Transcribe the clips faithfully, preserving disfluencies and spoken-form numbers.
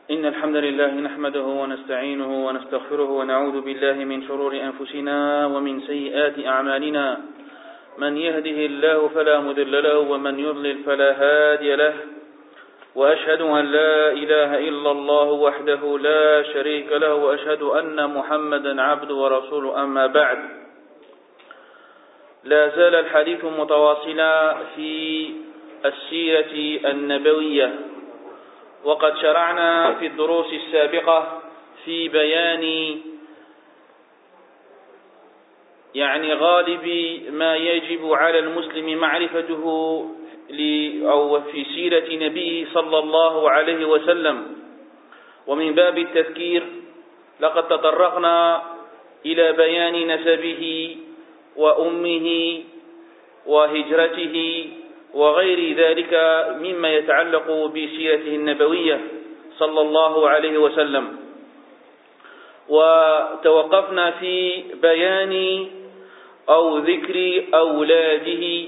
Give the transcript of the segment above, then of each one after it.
إن الحمد لله نحمده ونستعينه ونستغفره ونعوذ بالله من شرور أنفسنا ومن سيئات أعمالنا من يهده الله فلا مضل له ومن يضلل فلا هادي له وأشهد أن لا إله إلا الله وحده لا شريك له وأشهد أن محمدا عبده ورسوله أما بعد لا زال الحديث متواصلا في السيرة النبوية وقد شرعنا في الدروس السابقة في بيان يعني غالب ما يجب على المسلم معرفته أو في سيرة نبيه صلى الله عليه وسلم. ومن باب التذكير لقد تطرقنا إلى بيان نسبه وأمه وهجرته وغير ذلك مما يتعلق بسيرته النبوية صلى الله عليه وسلم، وتوقفنا في بيان أو ذكر أولاده،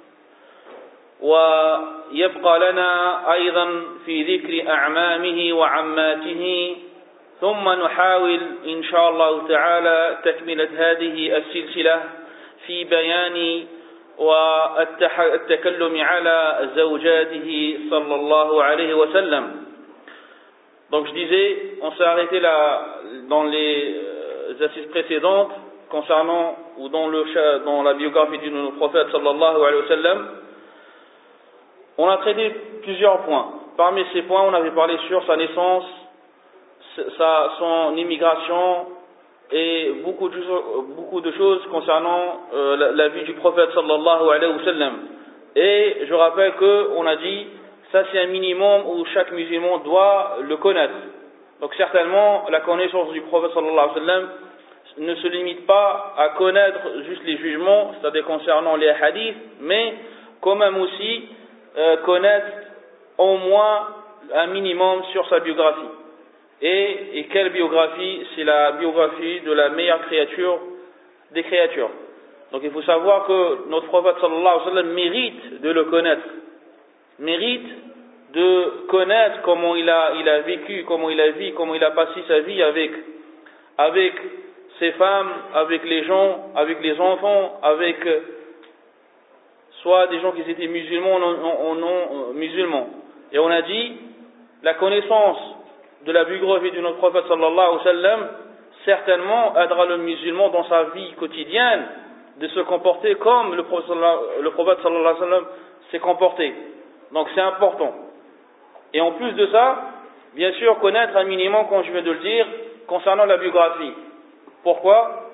ويبقى لنا أيضا في ذكر أعمامه وعماته، ثم نحاول إن شاء الله تعالى تكملة هذه السلسلة في بيان والتكلم على زوجاته صلى الله عليه wa sallam. Donc je disais, on s'est arrêté là dans les assises précédentes concernant ou dans le dans la biographie du prophète sallallahu alayhi wa sallam. On a traité plusieurs points. Parmi ces points, on avait parlé sur sa naissance, sa son immigration et beaucoup de, beaucoup de choses concernant euh, la, la vie du prophète sallallahu alayhi wa sallam. Et je rappelle qu'on a dit, ça c'est un minimum où chaque musulman doit le connaître. Donc certainement, la connaissance du prophète sallallahu alayhi wa sallam ne se limite pas à connaître juste les jugements, c'est-à-dire concernant les hadiths, mais quand même aussi euh, connaître au moins un minimum sur sa biographie. Et, et quelle biographie? C'est la biographie de la meilleure créature des créatures. Donc il faut savoir que notre prophète sallallahu alayhi wa sallam mérite de le connaître, mérite de connaître comment il a, il a vécu, comment il a vécu, comment il a passé sa vie avec, avec ses femmes, avec les gens, avec les enfants, avec soit des gens qui étaient musulmans ou non musulmans. Et on a dit, la connaissance de la biographie de notre prophète sallallahu alayhi wa sallam certainement aidera le musulman dans sa vie quotidienne de se comporter comme le prophète, le prophète sallallahu alayhi wa sallam s'est comporté. Donc c'est important. Et en plus de ça, bien sûr connaître un minimum, comme je viens de le dire, concernant la biographie. Pourquoi?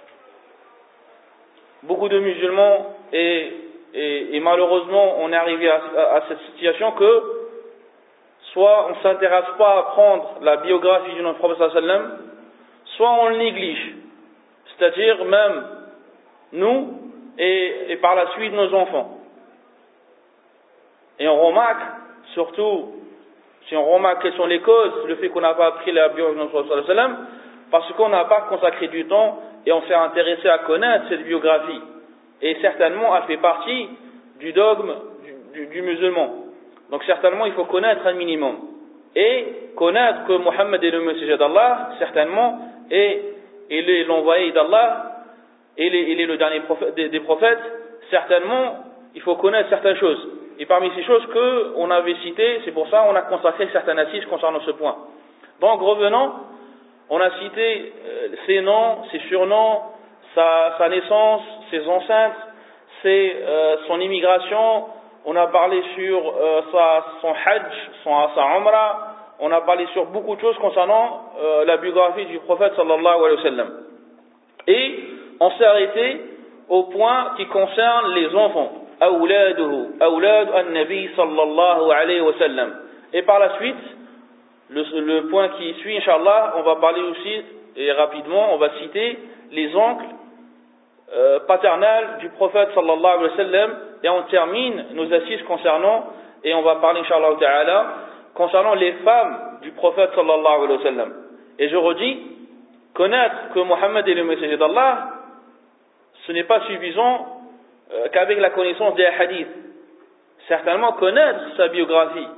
Beaucoup de musulmans et, et, et malheureusement on est arrivé à, à, à cette situation que soit on ne s'intéresse pas à apprendre la biographie de notre prophète sallallahu alayhi wa sallam, soit on le néglige. C'est-à-dire même nous et, et par la suite nos enfants. Et on remarque, surtout si on remarque quelles sont les causes, le fait qu'on n'a pas appris la biographie de notre prophète sallallahu alayhi wa sallam, parce qu'on n'a pas consacré du temps et on s'est intéressé à connaître cette biographie. Et certainement elle fait partie du dogme du, du, du musulman. Donc certainement il faut connaître un minimum et connaître que Mohammed est le messager d'Allah, certainement, et il est l'envoyé d'Allah, et il est, il est le dernier prophète, des, des prophètes, certainement il faut connaître certaines choses. Et parmi ces choses qu'on avait citées, c'est pour ça qu'on a consacré certaines assises concernant ce point. Donc revenons, on a cité euh, ses noms, ses surnoms, sa, sa naissance, ses ancêtres, ses, euh, son immigration. On a parlé sur euh, sa, son hajj, son, sa umrah, on a parlé sur beaucoup de choses concernant euh, la biographie du prophète sallallahu alayhi wa sallam. Et on s'est arrêté au point qui concerne les enfants. Awladuhu, awlad an-nabi sallallahu alayhi wa sallam. Et par la suite, le, le point qui suit, Inch'Allah, on va parler aussi, et rapidement, on va citer les oncles euh, paternels du prophète sallallahu alayhi wa sallam. Et on termine nos assises concernant, et on va parler, Inch'Allah ta'ala, concernant les femmes du prophète sallallahu alayhi wa sallam. Et je redis, connaître que Mohammed est le messager d'Allah, ce n'est pas suffisant euh, qu'avec la connaissance des hadiths. Certainement connaître sa biographie,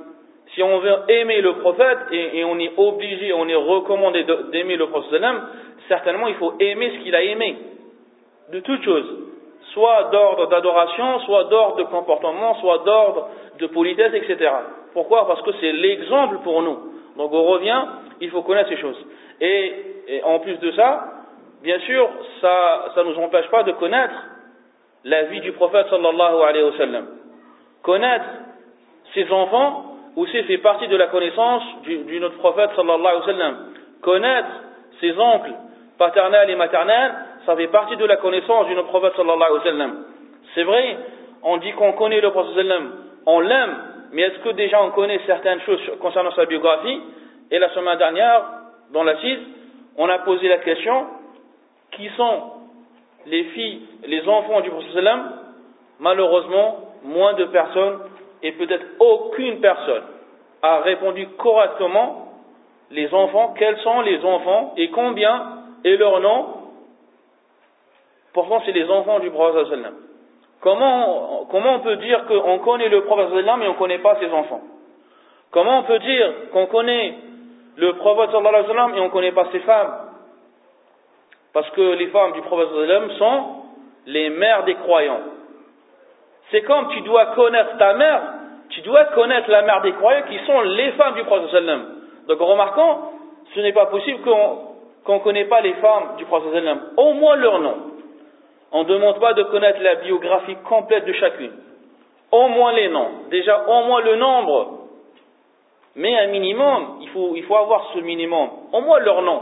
si on veut aimer le prophète, et, et on est obligé, on est recommandé d'aimer le prophète, certainement il faut aimer ce qu'il a aimé, de toutes choses, soit d'ordre d'adoration, soit d'ordre de comportement, soit d'ordre de politesse, et cetera. Pourquoi? Parce que c'est l'exemple pour nous. Donc on revient, il faut connaître ces choses. Et, et en plus de ça, bien sûr, ça ne nous empêche pas de connaître la vie du prophète sallallahu alayhi wa sallam. Connaître ses enfants aussi fait partie de la connaissance du, du notre prophète sallallahu alayhi wa sallam. Connaître ses oncles paternels et maternels, ça fait partie de la connaissance du notre prophète sallallahu alayhi wa sallam. C'est vrai, on dit qu'on connaît le prophète sallallahu alayhi wa sallam, on l'aime, mais est-ce que déjà on connaît certaines choses concernant sa biographie? Et la semaine dernière, dans l'assise, on a posé la question, qui sont les filles, les enfants du prophète sallallahu alayhi wa sallam? Malheureusement, moins de personnes, et peut-être aucune personne, a répondu correctement les enfants, quels sont les enfants, et combien, et leur nom. Pourtant, c'est les enfants du prophète sallallahu alayhi wa sallam. Comment, comment on peut dire qu'on connaît le prophète sallallahu alayhi wa sallam, mais on ne connaît pas ses enfants? Comment on peut dire qu'on connaît le prophète sallallahu alayhi wa sallam, et on ne connaît pas ses femmes? Parce que les femmes du prophète sallallahu alayhi wa sallam sont les mères des croyants. C'est comme tu dois connaître ta mère, tu dois connaître la mère des croyants qui sont les femmes du prophète sallallahu alayhi wa sallam. Donc remarquons, ce n'est pas possible qu'on qu'on ne connaît pas les femmes du prophète sallallahu alayhi wa sallam, au moins leur nom. On ne demande pas de connaître la biographie complète de chacune. Au moins les noms. Déjà, au moins le nombre. Mais un minimum, il faut, il faut avoir ce minimum. Au moins leur nom.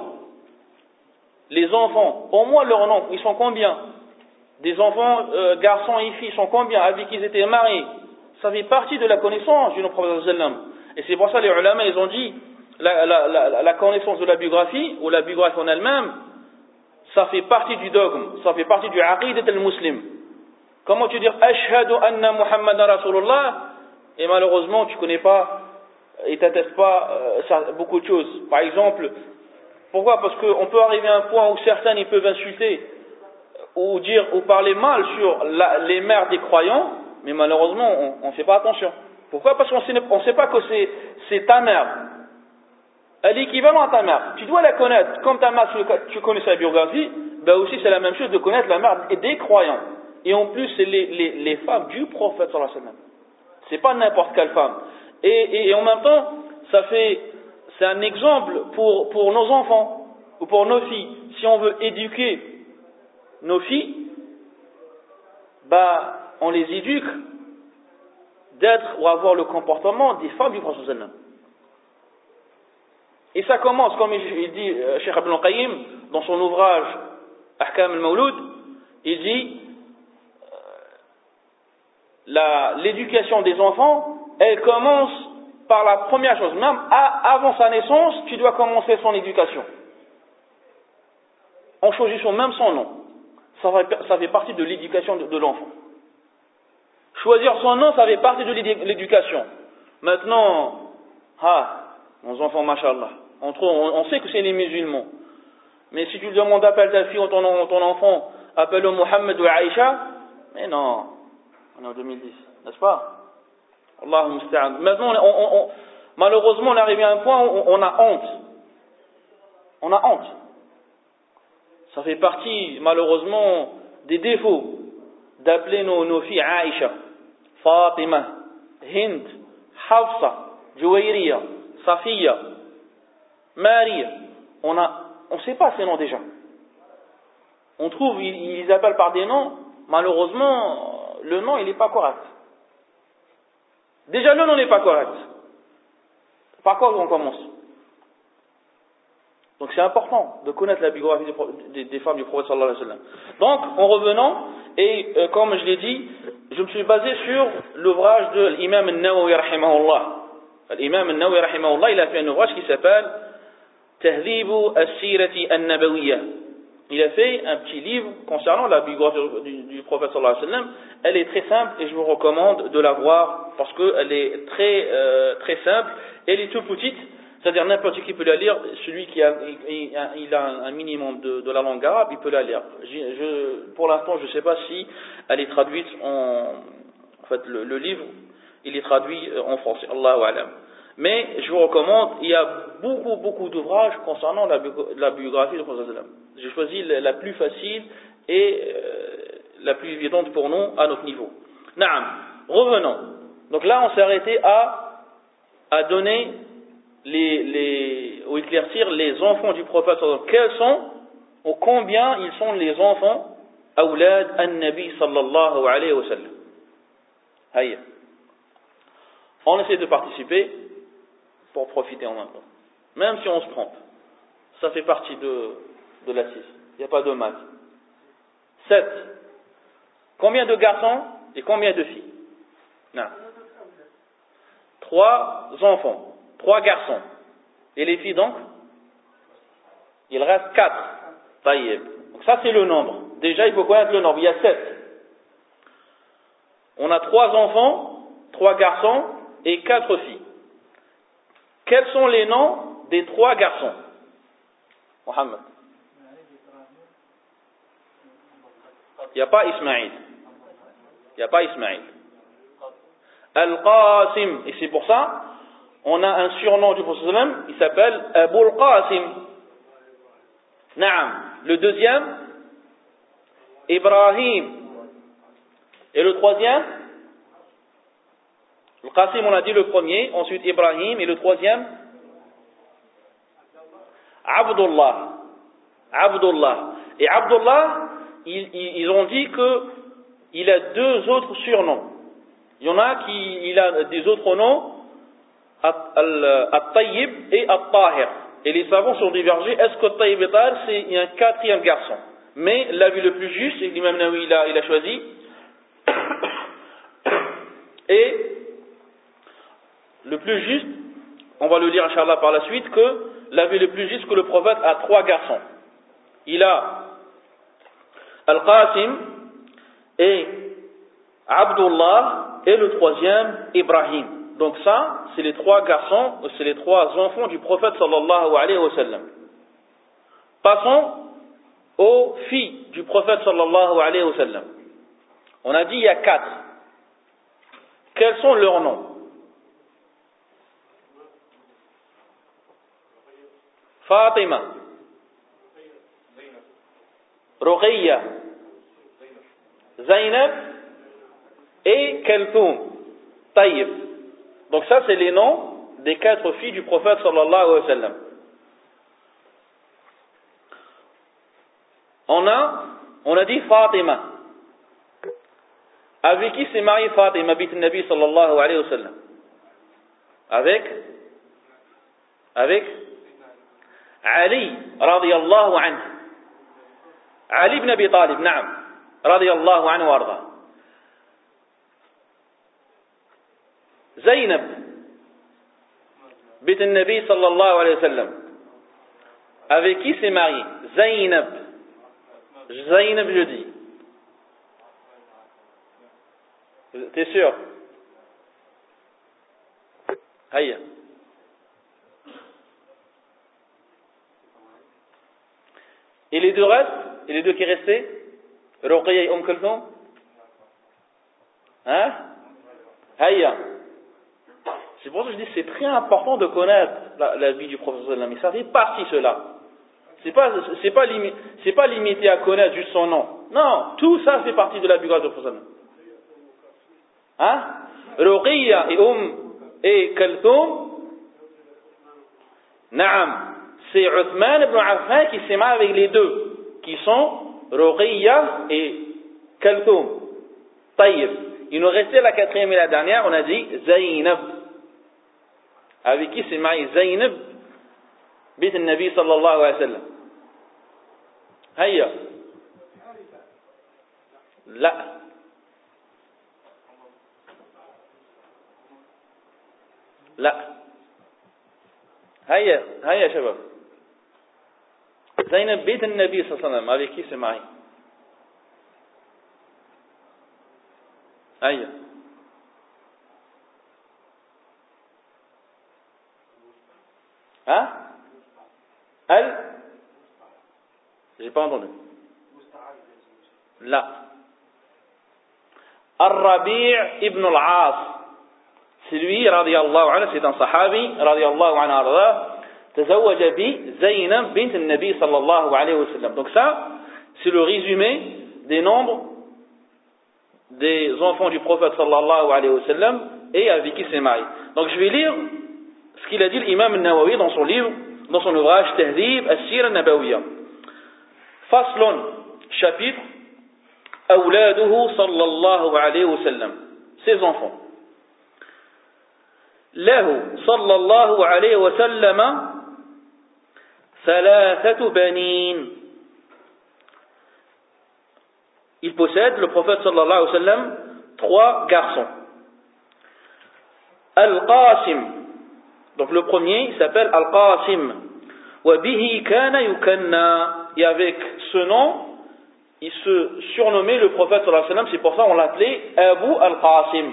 Les enfants, au moins leur nom. Ils sont combien? Des enfants, euh, garçons et filles, sont combien? Avec qui ils étaient mariés? Ça fait partie de la connaissance du prophète sallallahu alayhi wa sallam. Et c'est pour ça que les ulama, ils ont dit, la, la, la, la connaissance de la biographie, ou la biographie en elle-même, ça fait partie du dogme, ça fait partie du aqidat al-muslim. Comment tu dis ashhadu anna Muhammadan Rasulullah, et malheureusement tu connais pas et t'attestes pas euh, ça, beaucoup de choses. Par exemple, pourquoi? Parce qu'on peut arriver à un point où certains ils peuvent insulter ou dire ou parler mal sur la, les mères des croyants, mais malheureusement on ne fait pas attention. Pourquoi? Parce qu'on ne sait pas que c'est, c'est ta mère. Elle est équivalente à ta mère. Tu dois la connaître. Comme ta mère, tu connais sa biographie, ben aussi c'est la même chose de connaître la mère des croyants. Et en plus, c'est les, les, les femmes du prophète sallallahu alayhi wa sallam. C'est pas n'importe quelle femme. Et, et, et en même temps, ça fait, c'est un exemple pour, pour nos enfants ou pour nos filles. Si on veut éduquer nos filles, ben, on les éduque d'être ou avoir le comportement des femmes du prophète sallallahu alayhi wa sallam. Et ça commence, comme il dit euh, Cheikh Ibn al-Qayyim, dans son ouvrage Ahkam al-Mawlud, il dit euh, la, l'éducation des enfants, elle commence par la première chose. Même à, avant sa naissance, tu dois commencer son éducation. En choisissant même son nom. Ça, va, ça fait partie de l'éducation de, de l'enfant. Choisir son nom, ça fait partie de l'éducation. Maintenant, ah, nos enfants, mashallah. On, on, on sait que c'est les musulmans. Mais si tu lui demandes appelle ta fille ou ton, ton enfant, appelle-le Mohammed ou Aïcha, mais non, on est en deux mille dix, n'est-ce pas? Allahu musta'an. Maintenant, on, on, on, malheureusement, on est arrivé à un point où on, on a honte. On a honte. Ça fait partie, malheureusement, des défauts d'appeler nos, nos filles Aïcha, Fatima, Hind, Hafsa, Juwayriya, Safiya, Maria. On a, on ne sait pas ces noms déjà. On trouve, ils, ils appellent par des noms, malheureusement, le nom, il n'est pas correct. Déjà, le nom n'est pas correct. Par quoi on commence? Donc c'est important de connaître la biographie des, des femmes du prophète sallallahu alayhi wa sallam. Donc, en revenant, et euh, comme je l'ai dit, je me suis basé sur l'ouvrage de l'imam al-Nawawi rahimahullah. L'imam al-Nawawi rahimahullah, il a fait un ouvrage qui s'appelle Tahdhibu as-Sirati an-Nabawiyya. Il a fait un petit livre concernant la biographie du, du prophète sallallahu alayhi wa sallam. Elle est très simple et je vous recommande de la voir parce qu'elle est très, euh, très simple. Elle est toute petite. C'est-à-dire n'importe qui peut la lire, celui qui a, il, il a un minimum de, de la langue arabe, il peut la lire. Je, je, pour l'instant, je ne sais pas si elle est traduite en... En fait, le, le livre, il est traduit en français. Allahu a'lam. Mais je vous recommande, il y a beaucoup, beaucoup d'ouvrages concernant la, la biographie du prophète. J'ai choisi la plus facile et euh, la plus évidente pour nous à notre niveau. Naam, revenons. Donc là, on s'est arrêté à, à donner, les, les, ou éclaircir les enfants du prophète. Quels sont, ou combien ils sont les enfants, Awlad an-Nabi sallallahu alayhi wa sallam. Aïe. On essaie de participer pour profiter en même temps. Même si on se trompe. Ça fait partie de, de l'assise. Il n'y a pas de mal. Sept. Combien de garçons et combien de filles? Non. Trois enfants. Trois garçons. Et les filles donc? Il reste quatre. Taïeb. Donc ça c'est le nombre. Déjà il faut connaître le nombre. Il y a sept. On a trois enfants, trois garçons et quatre filles. Quels sont les noms des trois garçons? Mohammed. Il n'y a pas Ismaïl. Il n'y a pas Ismaïl. Al-Qasim. Et c'est pour ça, on a un surnom du prophète sallam, il s'appelle Abu al-Qasim. Naam. Le deuxième, Ibrahim. Et le troisième, le Qasim, on a dit le premier, ensuite Ibrahim, et le troisième, Abdullah. Abdullah. Et Abdullah, ils, ils ont dit qu'il a deux autres surnoms. Il y en a qui il a des autres noms, At-Tayyib et At-Tahir. Et les savants sont divergés. Est-ce que At-Tayyib et At-Tahir, c'est un quatrième garçon? Mais l'avis le plus juste, c'est que l'imam Nawawi il a, il a choisi. Et le plus juste, on va le lire Inch'Allah par la suite, que l'avis le plus juste que le prophète a trois garçons. Il a Al-Qasim et Abdullah et le troisième Ibrahim. Donc ça, c'est les trois garçons, c'est les trois enfants du prophète sallallahu alayhi wa sallam. Passons aux filles du prophète sallallahu alayhi wa sallam. On a dit il y a quatre. Quels sont leurs noms? Fatima, Ruqayya, Zainab et Kalthoum. Taïb. Donc ça c'est les noms des quatre filles du prophète sallallahu alayhi wa sallam. On a, on a dit Fatima. Avec qui s'est marié Fatima bint Nabi sallallahu alayhi wa sallam? Avec Avec Ali radiyallahu anhu. Ali ibn Abi Talib, naam. Radiyallahu anhu warda. Zainab bint Nabi sallallahu alayhi wa sallam. Avec qui s'est marié? Zainab. Zainab je dis. T'es sûr? Hayya. Et les deux restent? Et les deux qui restaient? Ruqayya et Umm Kulthum? Hein? Hayya. C'est pour ça que je dis c'est très important de connaître la, la vie du prophète sallallahu alayhi wa sallam. Ça fait partie cela. C'est pas, c'est pas, limi, c'est pas limité à connaître juste son nom. Non, tout ça fait partie de la biographie du prophète sallallahu alayhi wa sallam. Hein? Ruqayya et Umm et Kulthum? Naam. C'est Uthman ibn Affan qui s'est marié avec les deux, qui sont Ruqayya et Kulthum. Taïb. Il nous restait la quatrième et la dernière, on a dit Zainab. Avec qui s'est marié Zainab bint Nabi sallallahu alayhi wa sallam. Hayya. La. La. Hayya. Hayya shabab. Zainab bint Nabi sallallahu alayhi wa sallam. Avec qui s'est marié? Hayya. Hein? Elle? J'ai pas entendu. Là. Ar-Rabi' ibn al-As. c'est lui, radiyallahu anhu, c'est un sahabi, radiyallahu anhu arda, tazawaja bi Zaynab bint al-Nabi sallallahu alayhi wa sallam. Donc ça, c'est le résumé des nombres des enfants du prophète sallallahu alayhi wa sallam et avec qui s'est marié. Donc je vais lire ce qu'il a dit l'imam al-Nawawi dans son livre, dans son ouvrage Tahdhib as-Sira an-Nabawiyya. Faslun, chapitre, Awladuhu sallallahu alayhi wa sallam, ses enfants. Lahu sallallahu alayhi wa sallam thalathatu banin. Il possède, le prophète sallallahu alayhi wa sallam, trois garçons. Al-Qasim. Donc le premier, il s'appelle Al-Qasim. Wa bihi kana yukanna. Et avec ce nom, il se surnommait le prophète sallallahu alayhi wa sallam, c'est pour ça qu'on l'appelait Abu Al-Qasim.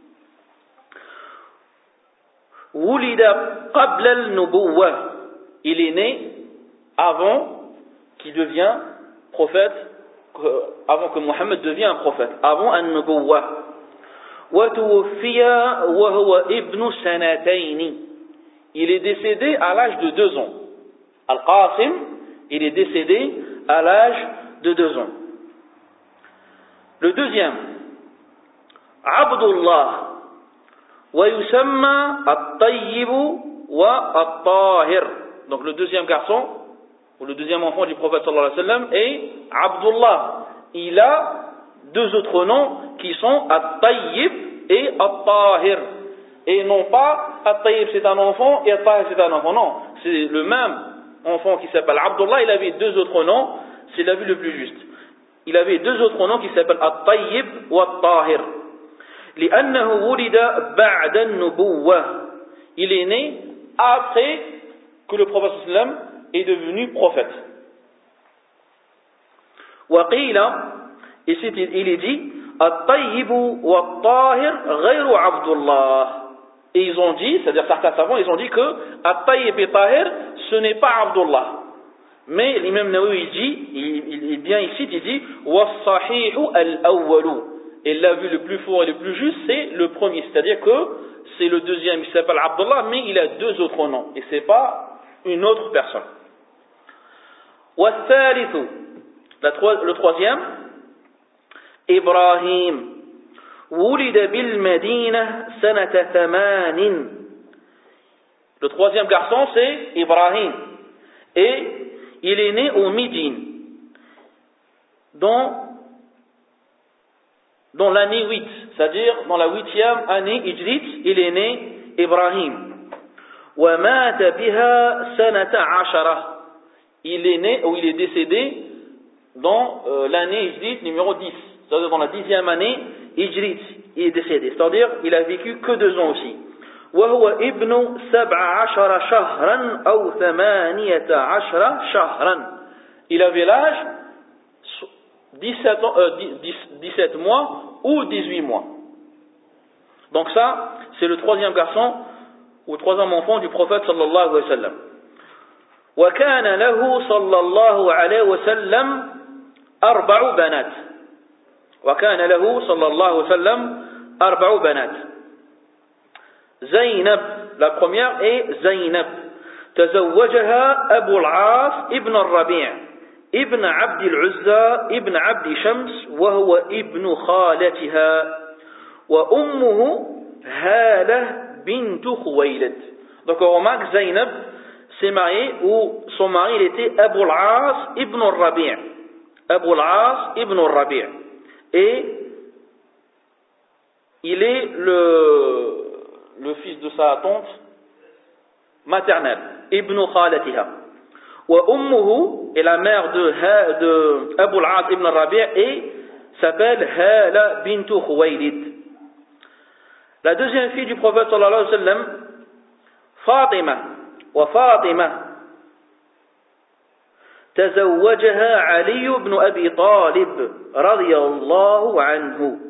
Wulida qabla al-nubuwwah. Il est né avant qu'il devienne prophète, avant que Mohammed devienne un prophète, avant an-nubuwwah. Wa tuwfiya wa huwa ibnu sanatayn. Il est décédé à l'âge de deux ans. Al-Qasim, il est décédé à l'âge de deux ans. Le deuxième, Abdullah, wa yusamma at-tayyib wa at-tahir. Donc le deuxième garçon, ou le deuxième enfant du prophète sallallahu alayhi wa sallam est Abdullah. Il a deux autres noms qui sont at-tayyib et at-tahir. Et non pas at-tayyib c'est un enfant et at-tahir c'est un enfant. Non, c'est le même enfant qui s'appelle Abdullah, il avait deux autres noms, c'est la vue le plus juste. Il avait deux autres noms qui s'appellent At-Tayyib ou At-Tahir. لأنه ولد بعد النبوة. Il est né après que le prophète sallam est devenu prophète. وقيل, et c'est, il est dit At-Tayyib ou At-Tahir غير عبد الله. Et ils ont dit, c'est-à-dire certains savants, ils ont dit que At-Tayyib et Tahir, ce n'est pas Abdullah. Mais l'imam Nawawi il dit, il, il bien ici, il dit Was-sahihu al-awwalu. Et la vue le plus fort et le plus juste, c'est le premier. C'est-à-dire que c'est le deuxième, il s'appelle Abdullah, mais il a deux autres noms. Et ce n'est pas une autre personne. Was-thalithu. Le troisième, Ibrahim. ولد بالمدينة سنة ثمان. Le troisième garçon c'est Ibrahim et il est né au Médine dans, dans l'année huit, c'est-à-dire dans la huitième année hijrite, il est né Ibrahim. ومات بها سنة عشرة. Il est né ou il est décédé dans euh, l'année hijrite numéro dix, c'est-à-dire dans la dixième année hijrite, il est décédé, c'est-à-dire il a vécu que deux ans aussi. وهو ابن سبع عشر شهرا أو ثمانية عشر شهرا. Il avait l'âge dix-sept, euh, dix-sept mois ou dix-huit mois. Donc ça, c'est le troisième garçon ou troisième enfant du prophète sallallahu alayhi wa sallam. وكان له صلى الله عليه وسلم أربع بنات. وكان له صلى الله عليه وسلم أربع بنات. زينب, la première est Zaynab. تزوجها أبو العاص ابن الربيع ابن عبد العزى ابن عبد شمس وهو ابن خالتها وأمه هالة بنت خويلد. Donc on remarque Zaynab s'est mariée ou son mari il était Abu al-As ibn al-Rabi'. Abu al-As ibn al-Rabi'. Et il est le, le fils de sa tante maternelle, Ibn Khalatiha. Wa ummuhu, et la mère de, de Abu al-As ibn al-Rabi' et s'appelle Hala bint Khuwaylid. La deuxième fille du prophète sallallahu alayhi wa sallam, Fatima, wa Fatima, تزوجها علي بن أبي طالب رضي الله عنه.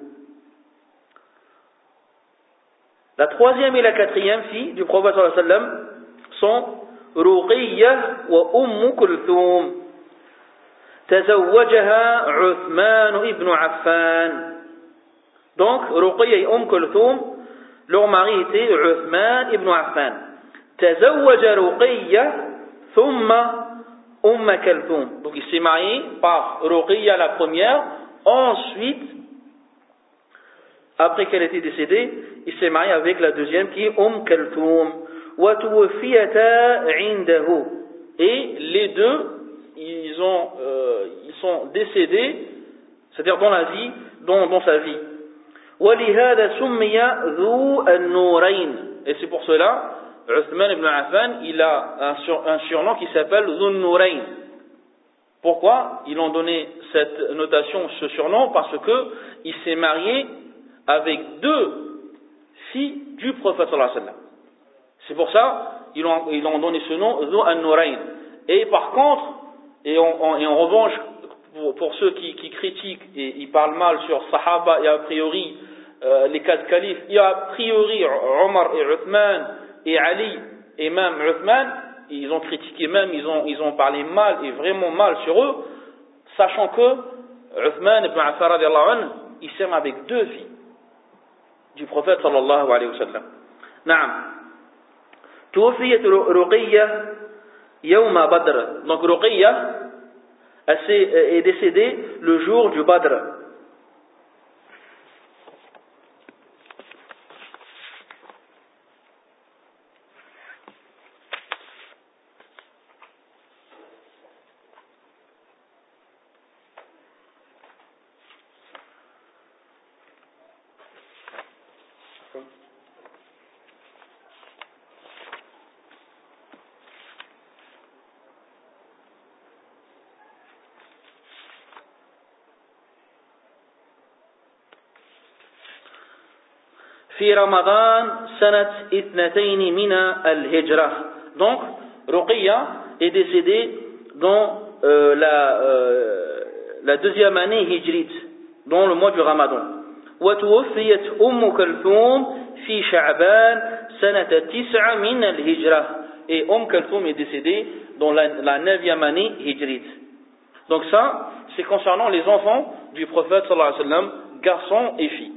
La troisième et la quatrième fille du prophète sallallahu alayhi wa sallam sont Ruqiyya wa Umm Kulthum. تزوجها عثمان ibn Affan. Donc Ruqiyya et Umm Kulthum, leur mari était Uthman ibn Affan. Tazawwaja Ruqayya thumma Umm Kalthum. Donc il s'est marié par Ruqayya la première, ensuite, après qu'elle était décédée, il s'est marié avec la deuxième qui est Umm Kalthum. Wa tuwfiyata 'indahu. Et les deux, ils ont, euh, ils sont décédés, c'est-à-dire dans la vie, dans, dans sa vie. وَلِهَذَا سُمِّيَ ذُو النُّورَيْنِ. Et c'est pour cela, Uthman ibn Affan, il a un, sur, un surnom qui s'appelle ذُو النُّورَيْنِ. Pourquoi ils ont donné cette notation, ce surnom? Parce que il s'est marié avec deux filles du prophète sallallahu alayhi wa sallam. C'est pour ça ils ont, ils ont donné ce nom ذُو النُّورَيْنِ. Et par contre, et en, en, et en revanche, pour, pour ceux qui, qui critiquent et ils parlent mal sur Sahaba et a priori euh, les quatre califes, et a priori Omar et Uthman et Ali et même Uthman, ils ont critiqué même, ils ont, ils ont parlé mal et vraiment mal sur eux, sachant que Uthman ibn Affan radiallahu anhu, il s'aime avec deux filles du prophète sallallahu alayhi wa sallam. Naam. Tuwfiyat Ruqayya Yawma Badr. Donc Ruqayya est décédée le jour du Badr. في رمضان سنة اثنتين من الهجرة. Donc Ruqayya est décédée dans euh, la, euh, la deuxième année hijrite, dans le mois du Ramadan. وتوفيت أم كلثوم في شعبان سنة تسعة من الهجرة. Et Umm Kalthum est décédée dans la, la neuvième année hijrite. Donc ça, c'est concernant les enfants du prophète sallallahu alayhi wa sallam, garçons et filles.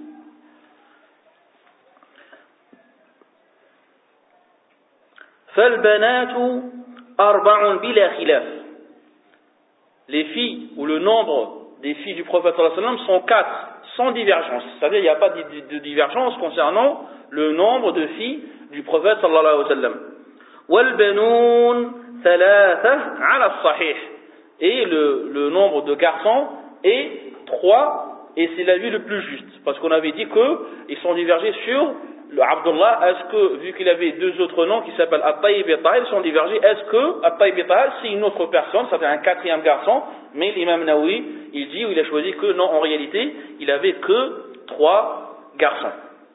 فالبنات أربع بلا خلاف. Les filles ou le nombre des filles du prophète sallallahu alayhi wa sallam sont quatre, sans divergence. C'est-à-dire il n'y a pas de, de, de divergence concernant le nombre de filles du prophète sallallahu alayhi wa sallam. والبنون ثلاثة على الصحيح. Et le, le nombre de garçons est trois, et c'est l'avis le plus juste. Parce qu'on avait dit qu'ils sont divergés sur le Abdullah, est-ce que, vu qu'il avait deux autres noms qui s'appellent At-Tayyib et At-Tahir, ils sont divergés, est-ce que At-Tayyib et At-Tahir c'est une autre personne, ça fait un quatrième garçon, mais l'imam Nawawi, il dit, ou il a choisi que non, en réalité, il avait que trois garçons.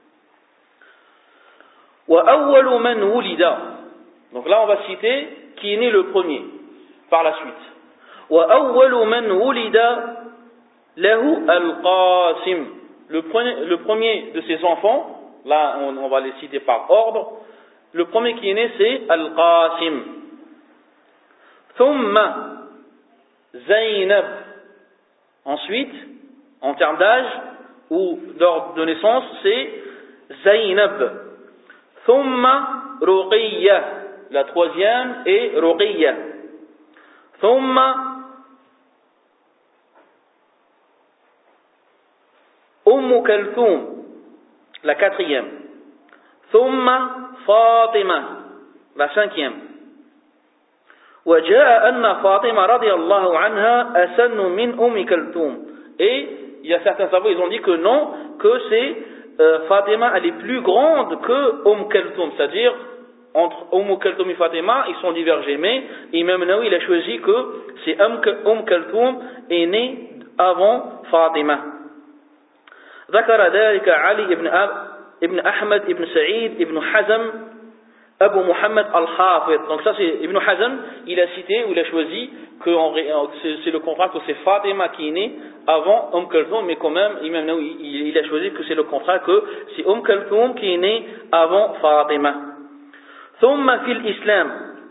وَأَوَّلُ مَنْ وُلِدَ. Donc là, on va citer qui est né le premier, par la suite. وَأَوَّلُ مَنْ وُلِدَ لَهُ الْقَاسِمِ. Le premier, le premier de ses enfants, là, on, on va les citer par ordre. Le premier qui est né, c'est Al-Qasim. Thumma Zaynab. Ensuite, en termes d'âge ou d'ordre de naissance, c'est Zaynab. Thumma Ruqayya. La troisième est Ruqayya. Thumma Umm Kalthum. La quatrième. Thumma Fatima. La cinquième. وجاء أن فاطمة رضي الله عنها أسن من أم كلثوم. Et il y a certains savants, ils ont dit que non, que c'est euh, Fatima, elle est plus grande que Umm Kalthum, c'est-à-dire entre Umm Kalthum et Fatima, ils sont divergés, mais Imam Nawawi il a choisi que c'est Umm Kalthum est né avant Fatima. ذكر ذلك علي بن ابن أحمد ابن سعيد ابن حزم Abu Muhammad al-Hafid. Donc ça c'est Ibn Hazm, il a cité ou il a choisi que c'est, c'est le contrat que c'est Fatima qui est née avant Umm Kalthum, mais quand même Imam Nawawi il, il a choisi que c'est le contrat que c'est Umm Kalthum qui est née avant Fatima. ثم في الإسلام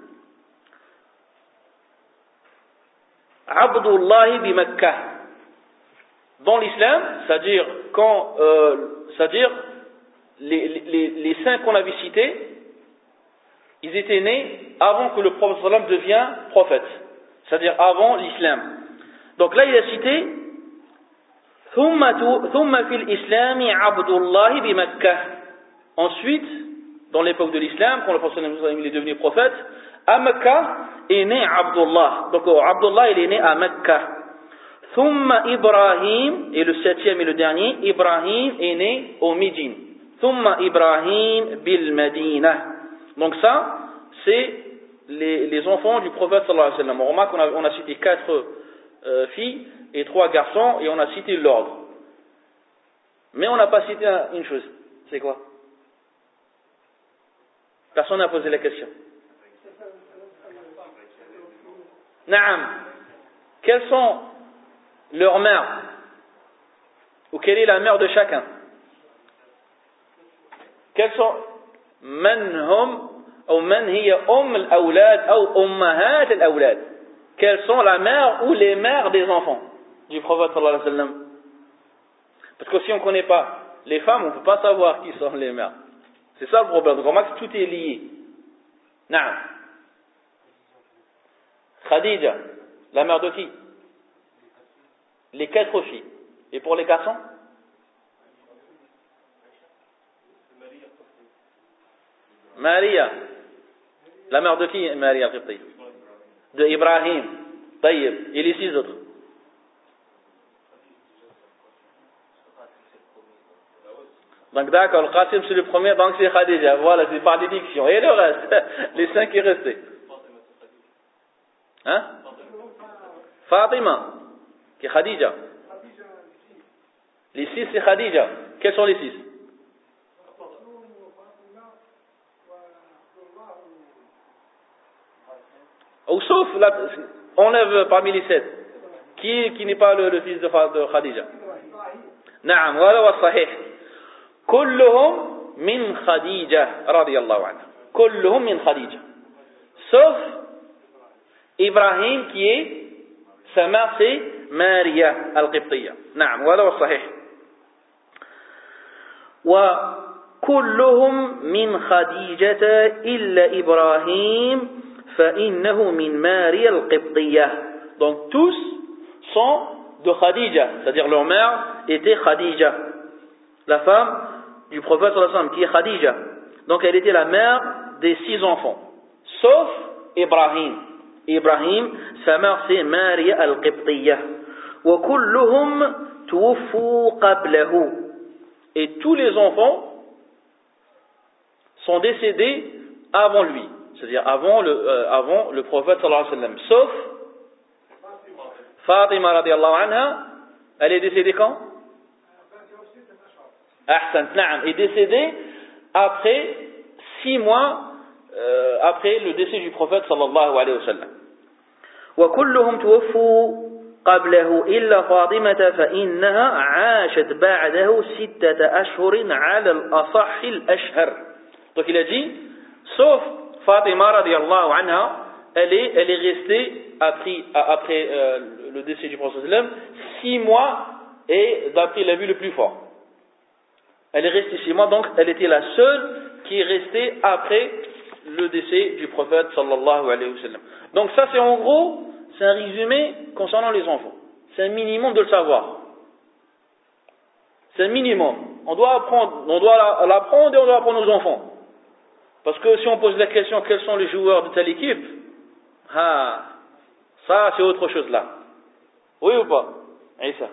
عبد الله بمكة. Dans l'islam, c'est-à-dire quand, euh, c'est-à-dire les, les, les cinq qu'on avait cités, ils étaient nés avant que le prophète sallallahu alayhi wa sallam devienne prophète, c'est-à-dire avant l'islam. Donc là il a cité ثم في الإسلام عبد الله بمكة. Ensuite, dans l'époque de l'islam, quand le prophète sallallahu alayhi wa sallam est devenu prophète, à Mecca est né Abdullah. Donc Abdullah il est né à Mecca. ثم Ibrahim, et le septième et le dernier, Ibrahim est né au Médine. ثم Ibrahim bil Medina. Donc ça, c'est les, les enfants du prophète sallallahu alayhi wa sallam. On remarque qu'on a, on a cité quatre euh, filles et trois garçons, et on a cité l'ordre. Mais on n'a pas cité une chose. C'est quoi? Personne n'a posé la question. Naam. Quelles sont leurs mères? Ou quelle est la mère de chacun? Quelles sont من هم أو من هي أم الأولاد أو أمهات الأولاد? Quelles sont la mère ou les mères des enfants du prophète sallallahu alayhi wa sallam? Parce que si on ne connaît pas les femmes, on ne peut pas savoir qui sont les mères. C'est ça le problème. Donc on remarque que tout est lié. Naam. Khadija, la mère de qui? Les quatre filles. Et pour les garçons? Maria. La mère de qui, Maria al-Qibti? De Ibrahim. Tayyib. Et les six autres? Donc d'accord, le Qasim c'est le premier, donc c'est Khadija. Voilà, c'est par déduction. Et le reste, les cinq qui restaient. Hein? Fatima, qui est Khadija. Les six c'est Khadija. Quels sont les six? Ou sauf, la, enlève parmi les sept. Qui, qui n'est pas le, le fils de, de Khadija? Naam, voilà wa sahih. كلهم من خديجة رضي الله عنها. كلهم من خديجة. Sauf Ibrahim qui est sa mère c'est Maria al-Qibtiyya. نعم وهذا هو الصحيح. وكلهم من خديجة إلا إبراهيم فإنه من ماريا القبطية. Donc tous sont de Khadija, c'est-à-dire leur mère était Khadija, la femme du prophète sallallahu alayhi wa sallam, qui est Khadija. Donc elle était la mère des six enfants, sauf Ibrahim. Ibrahim, sa mère c'est Maria al-Qibtiyya. وكلهم توفوا قبله. Et tous les enfants sont décédés avant lui, c'est-à-dire avant le, euh, avant le prophète sallallahu alayhi wa sallam, sauf Fatima radiyallahu anha. Elle est décédée quand? Ahsan, na'am, est décédée après six mois euh, après le décès du prophète sallallahu alayhi wa sallam. وكلهم توفوا قبله إلا فاطمة فإنها عاشت بعده ستة أشهر على الأصح الأشهر. Donc il a dit, sauf Fatima radiyallahu anha, elle est, elle est restée après, après euh, le décès du prophète sallallahu alayhi wa sallam six mois, et d'après la vue le plus fort. Elle est restée six mois, donc elle était la seule qui est restée après le décès du prophète sallallahu alayhi wa sallam. Donc ça c'est en gros, c'est un résumé concernant les enfants. C'est un minimum de le savoir. C'est un minimum. On doit apprendre, on doit l'apprendre et on doit apprendre aux enfants. Parce que si on pose la question quels sont les joueurs de telle équipe, ah, ça c'est autre chose là. Oui ou pas? Et ça.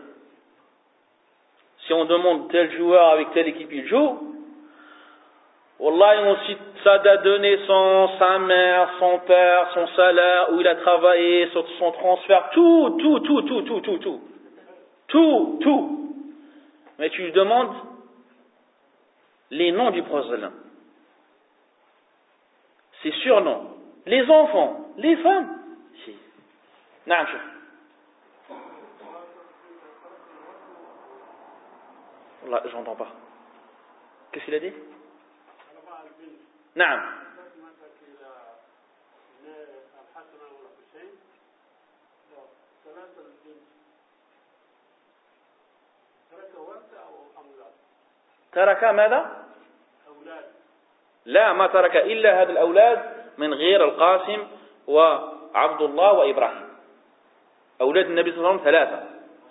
Si on demande tel joueur avec telle équipe il joue, Wallah, on cite sa date de naissance, sa mère, son père, son salaire, où il a travaillé, son, son transfert, tout, tout, tout, tout, tout, tout, tout. Tout, tout. Mais tu lui demandes les noms du prophète. Ses surnoms. Les enfants, les femmes. Si. Naam, chef. Wallah, j'entends pas. Qu'est-ce qu'il a dit? نعم. ترك ماذا؟ لا ما ترك إلا هذا الأولاد من غير القاسم وعبد الله وإبراهيم. أولاد النبي صلى الله عليه وسلم ثلاثة.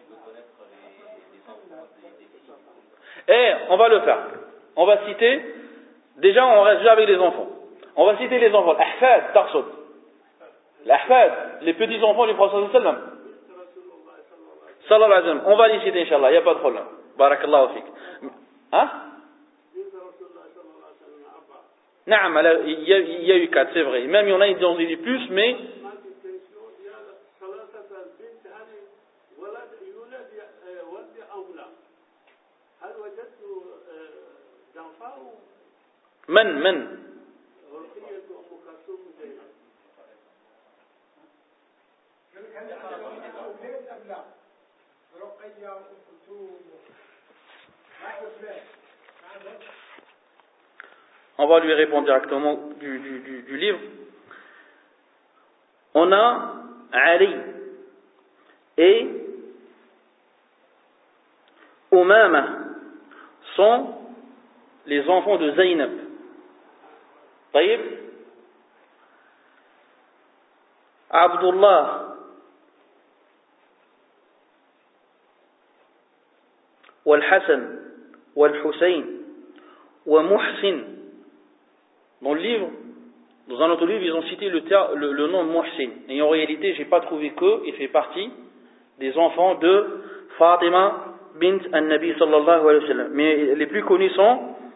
Et on va le faire. On va citer, déjà on reste déjà avec les enfants. On va citer les enfants. L'ahfad, tarsud. L'ahfad, les petits enfants du prophète sallallahu alayhi wa sallam. Sallallahu alayhi wa sallam. On va les citer, Inch'Allah, il n'y a pas de problème. Barakallahu fik. Hein? Naam, il y, a, il y a eu quatre, c'est vrai. Même il y en a, ils ont dit plus, mais. من من On va lui répondre directement du, du, du, du livre. On a Ali et Umama sont les enfants de Zaynab. Taïb. Abdullah والحسن والحسين ومحسن. Dans le livre, dans un autre livre, ils ont cité le, ter- le, le nom Muhsin. Et en réalité, j'ai pas trouvé que il fait partie des enfants de Fatima bint al-Nabi sallallahu alayhi wa sallam. Mais les plus connus sont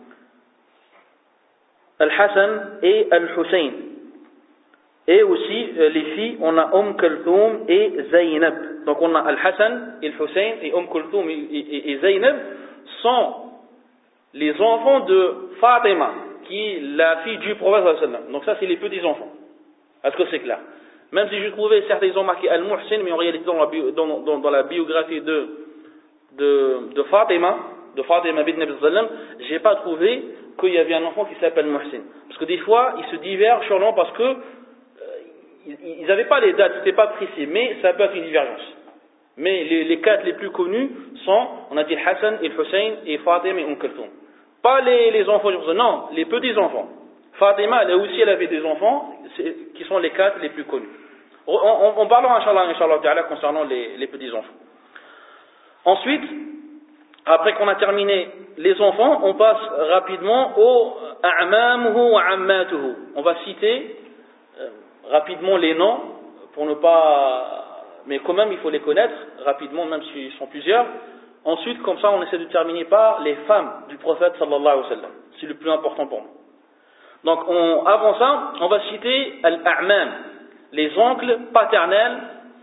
Al-Hassan et Al-Hussein. Et aussi, euh, les filles, on a Umm Kulthum et Zaynab. Donc on a Al-Hassan et Al-Hussein et Umm Kulthum et, et, et Zaynab sont les enfants de Fatima, qui est la fille du prophète sallallahu alayhi wa sallam. Donc ça, c'est les petits-enfants. Est-ce que c'est clair? Même si je trouvais, certains ils ont marqué Al-Muhsin, mais en réalité, dans la, bio, dans, dans, dans la biographie de, de, de Fatima, de Fatima bint Nabi sallallahu alayhi wa sallam, j'ai pas trouvé qu'il y avait un enfant qui s'appelle Muhsin. Parce que des fois, ils se divergent sur le nom parce que euh, ils n'avaient pas les dates, c'était pas précis, mais ça peut être une divergence. Mais les, les quatre les plus connus sont, on a dit Hassan, et Hussein, et Fatima et Umm Kulthum. Pas les, les enfants du prophète, non, les petits-enfants. Fatima, elle aussi, elle avait des enfants, qui sont les quatre les plus connus. On, on, on parlera, Inch'Allah, Inch'Allah ta'ala, concernant les, les petits-enfants. Ensuite, après qu'on a terminé les enfants, on passe rapidement au a'mamuhu wa ammatuhu. On va citer euh, rapidement les noms, pour ne pas... Mais quand même, il faut les connaître rapidement, même s'ils sont plusieurs. Ensuite, comme ça, on essaie de terminer par les femmes du prophète sallallahu alayhi wa sallam. C'est le plus important pour nous. Donc, on, avant ça, on va citer al-a'mam, les oncles paternels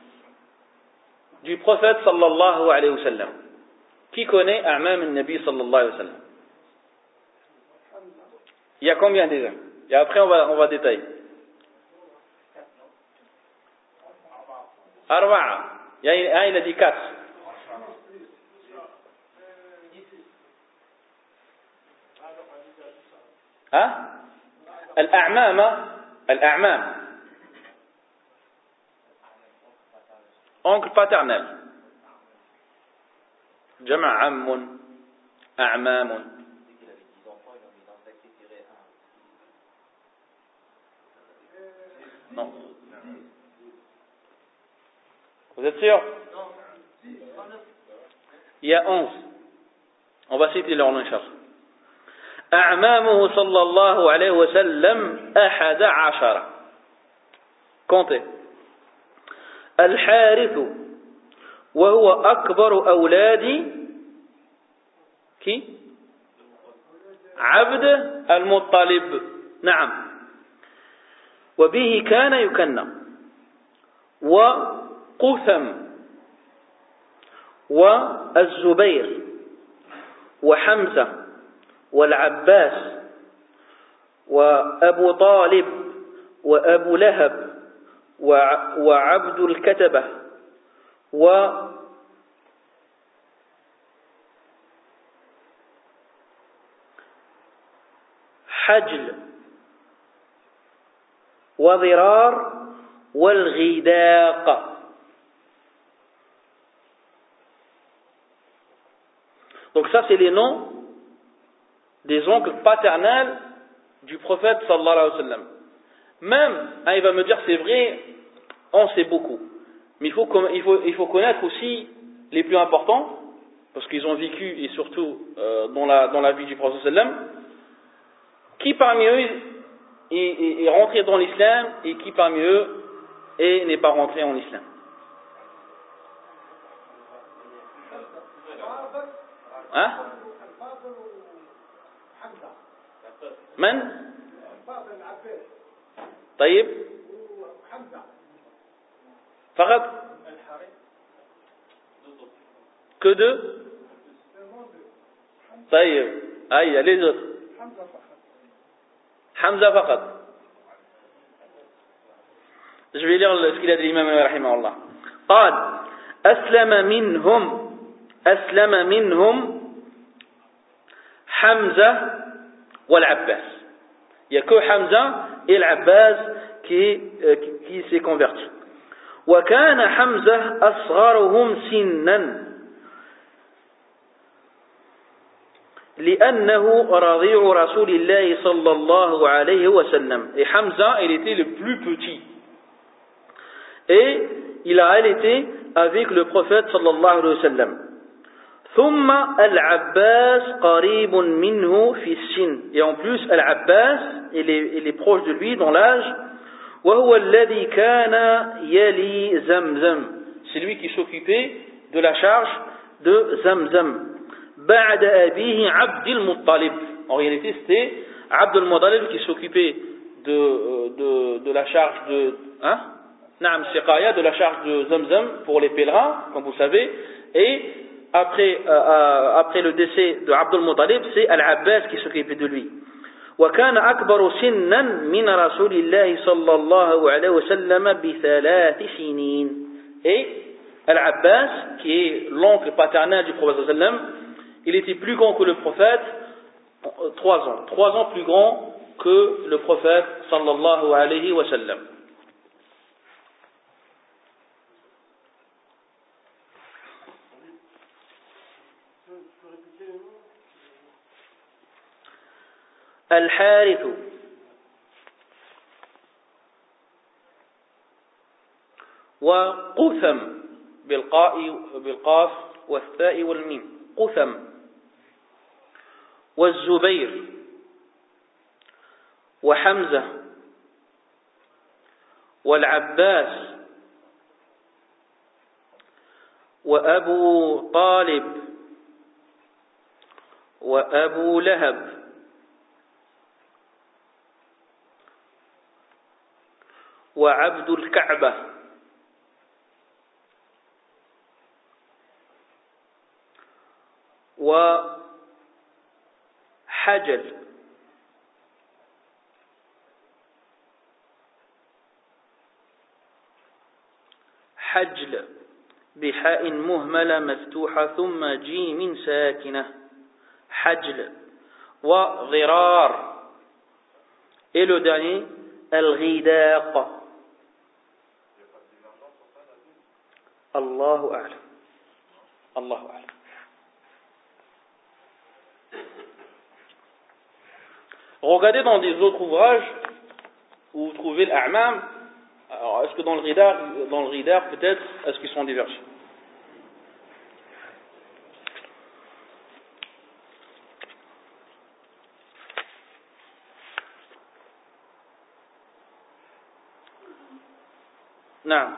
du prophète sallallahu alayhi wa sallam. Qui connaît a'mam al-nabi sallallahu alayhi wa sallam? Il y a combien déjà? Et après, on va, on va détailler. Arba'a. Il y a un, il a dit quatre. Hein? Al-a'mam, al-a'mam. Oncle paternel. Jama' ammun, a'mamun. Non. Vous êtes sûr? Il y a onze. On va citer leur nom, Inch'Allah. أعمامه صلى الله عليه وسلم أحد عشر. comptez. الحارث وهو أكبر أولاد كي عبد المطلب. نعم. وبه كان يكنى. وقثم والزبير وحمزة والعباس وأبو طالب وأبو لهب وعبد الكتبة وحجل وضرار والغداق. Donc ça c'est les noms des oncles paternels du prophète sallallahu alayhi wa sallam. Même, hein, il va me dire c'est vrai, on sait beaucoup. Mais il faut, il faut, il faut connaître aussi les plus importants, parce qu'ils ont vécu, et surtout euh, dans, la, dans la vie du prophète sallallahu alayhi wa sallam, qui parmi eux est, est, est rentré dans l'islam et qui parmi eux est, n'est pas rentré en islam. Hein? من؟ طيب فقط que deux طيب أي les autres Hamza فقط. Je vais lire ce qu'il a dit l'imam رحمه الله. قال أسلم منهم أسلم منهم حمزة والعباس. Il n'y a que Hamza et l'Abbas qui, euh, qui, qui s'est converti. وكان حمزة أصغرهم سنا لأنه رضيع رسول الله صلى الله عليه وسلم. Et Hamza, il était le plus petit. Et il a allaité avec le prophète صلى الله عليه وسلم. ثم العباس قريب منه في السن. Et en plus, Al-Abbas, il est, il est proche de lui dans l'âge. وهو الذي كان يلي زمزم. C'est lui qui s'occupait de la charge de Zamzam. بعد أبيه عبد المطلب. En réalité, c'était Abd al-Muttalib qui s'occupait de, de, de la charge de hein? Naam Siqaya, de la charge de Zamzam pour les pèlerins, comme vous savez. Et après, euh, après le décès de Abd al-Muttalib, c'est Al-Abbas qui s'occupait de lui. وكان أكبر سنا من رسول الله صلى الله عليه وسلم بثلاث سنين. Et Al-Abbas, qui est l'oncle paternel du prophète sallallahu alayhi wa sallam, il était plus grand que le prophète, trois ans, trois ans plus grand que le prophète sallallahu alayhi wa sallam. الحارث وقثم بالقاء بالقاف والثاء والميم قثم والزبير وحمزة والعباس وأبو طالب وأبو لهب وعبد الكعبة وحجل حجل بحاء مهملة مفتوحة ثم جيم ساكنة حجل وضرار. Et le dernier الغداق. الله أعلم الله أعلم. Regardez dans des autres ouvrages où vous trouvez l'A'mam. Alors, est-ce que dans le Ridar, dans le Ridar peut-être, est-ce qu'ils sont divergés? Non.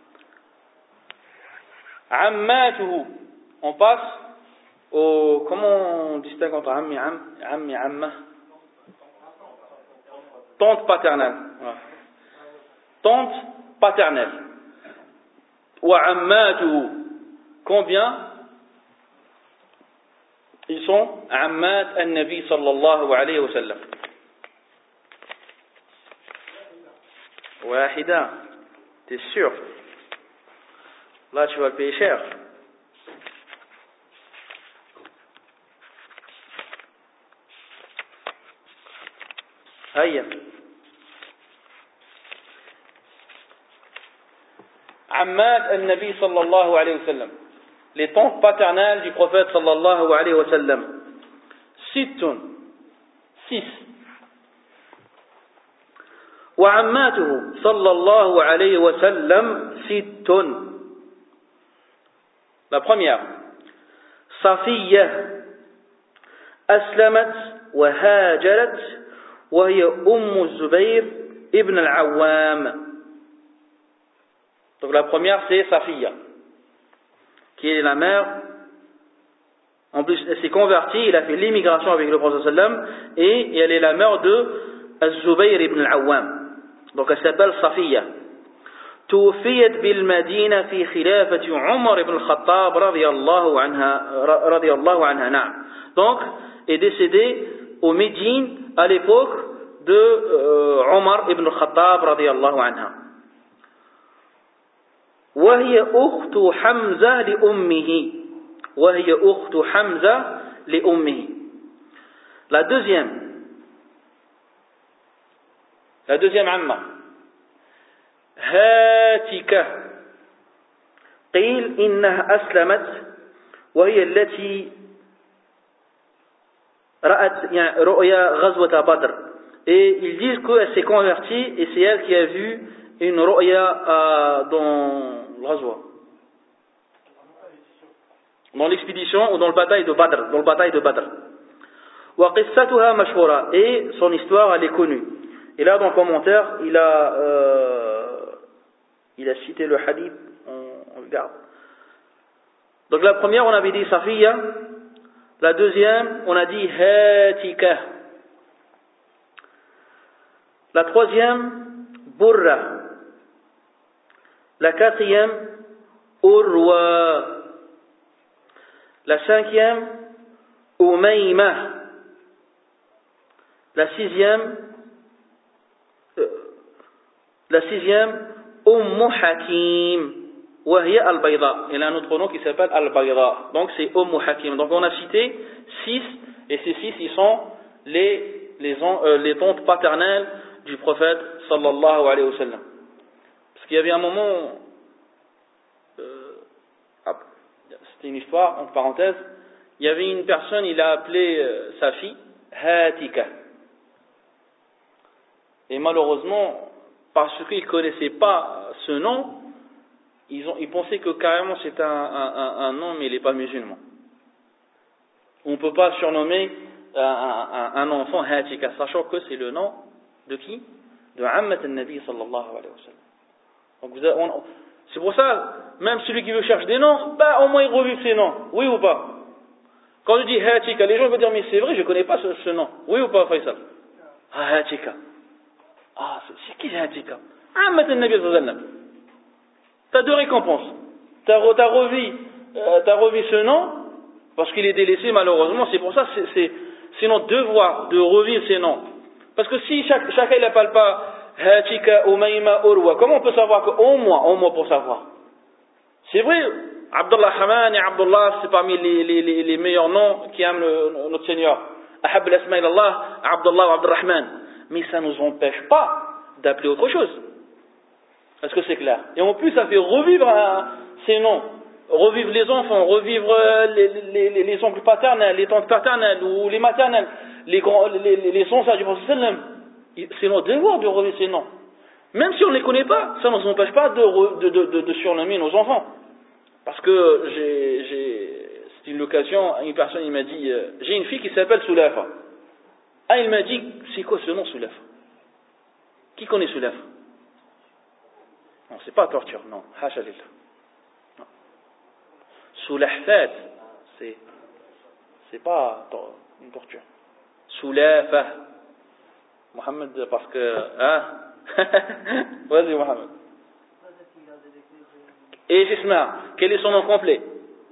Ammatuhu. On passe au. Comment on distingue entre Ammi, Am, Ammi, Amma? Tante paternelle. Ouais. Tante paternelle. Wa ammatuhu. Combien ils sont? Ammat al-Nabi sallallahu alayhi wa sallam. Wahida. T'es sûr? Là, tu vas le payer cher. Aïe. Ammad al-Nabi sallallahu alayhi wa sallam. Les tantes paternelles du prophète sallallahu alayhi wa sallam. Sittun. Six. وعماته صلى الله عليه وسلم ست. La première, صفية أسلمت وهاجرت وهي أم الزبير ابن العوام. Donc la première c'est Safiya, qui est la mère. En plus, elle s'est convertie, il a fait l'immigration avec le prophète sallam, et elle est la mère de Az-Zubayr ibn al-Awwam. Donc elle s'appelle Safiya. توفيت بالمدينة في خلافة عمر بن الخطاب رضي الله عنها رضي الله عنها نعم. Donc est décédée au Médine à l'époque de euh, Omar ibn al-Khattab رضي الله عنها. وهي أخت حمزة لأمه وهي أخت حمزة لأمه. La deuxième, la deuxième amma, هاتكة قيل إنها أسلمت وهي التي رأت يعني رؤيا غزوة بدر. Et ils disent qu'elle s'est convertie et c'est elle qui a vu une ru'ya euh, dans l'Ghazwa, dans l'expédition ou dans le bataille de Badr, dans le bataille de Badr. Wa qissatuha mashhura, et son histoire elle est connue. Et là dans le commentaire, il a euh, il a cité le hadith, on, on regarde. Donc la première on avait dit Safiya, la deuxième on a dit Hatika, la troisième Burra, la quatrième Urwa, la cinquième Umayma, la sixième euh, la sixième Ummu Hakim Wahya al-Bayda. Il y a un autre nom qui s'appelle al-Bayda, donc c'est Ummu Hakim. Donc on a cité six, et ces six ils sont les les, euh, les tantes paternelles du prophète sallallahu alayhi wa sallam. Parce qu'il y avait un moment, euh, c'était une histoire entre parenthèses, il y avait une personne, il a appelé euh, sa fille Hatika, et malheureusement parce qu'ils ne connaissaient pas ce nom, ils, ont, ils pensaient que carrément c'est un, un, un, un nom, mais il n'est pas musulman. On ne peut pas surnommer un, un, un enfant Hatika, sachant que c'est le nom de qui? De Ammat al-Nabi sallallahu alayhi wa sallam. Donc vous avez, on, c'est pour ça, même celui qui veut chercher des noms, bah au moins il revive ses noms, oui ou pas? Quand je dis Hatika, les gens vont dire mais c'est vrai, je ne connais pas ce, ce nom, oui ou pas Faisal? Ah Hatika. Ah c'est, c'est qui Hatika? Ammat al-Nabi sallallahu alayhi wa sallam. T'as deux récompenses. T'as, t'as revu, euh, t'as revu ce nom parce qu'il est délaissé malheureusement. C'est pour ça, c'est, c'est, c'est notre devoir de revivre ces noms. Parce que si chaque, chacun il n'appelle pas Hatika, Umayma, Urwa, comment on peut savoir qu'au moins, au moins pour savoir? C'est vrai, Abdullah Haman et Abdullah, c'est parmi les, les, les, les meilleurs noms qui aiment le, notre Seigneur. Ahab al-Asma ilallah, Abdullah ou Abdurrahman. Mais ça ne nous empêche pas d'appeler autre chose. Est-ce que c'est clair? Et en plus, ça fait revivre hein, ces noms, revivre les enfants, revivre les, les, les, les oncles paternels, les tantes paternelles ou les maternelles, les grands, les, les, les sons du prophète sallam. C'est notre devoir de revivre ces noms. Même si on ne les connaît pas, ça ne nous empêche pas de, de, de, de, de surnommer nos enfants. Parce que j'ai, j'ai, c'était une occasion, une personne il m'a dit, euh, j'ai une fille qui s'appelle Soulafa. Ah, il m'a dit, c'est quoi ce nom Soulafa? Qui connaît Soulafa? Non, c'est pas torture, non. Hasha lillah. Non. Soulahfat, c'est, c'est pas une torture. Soulafa. Mohamed, parce que, hein? Vas-y, Mohamed. Et Jisma, quel est son nom complet?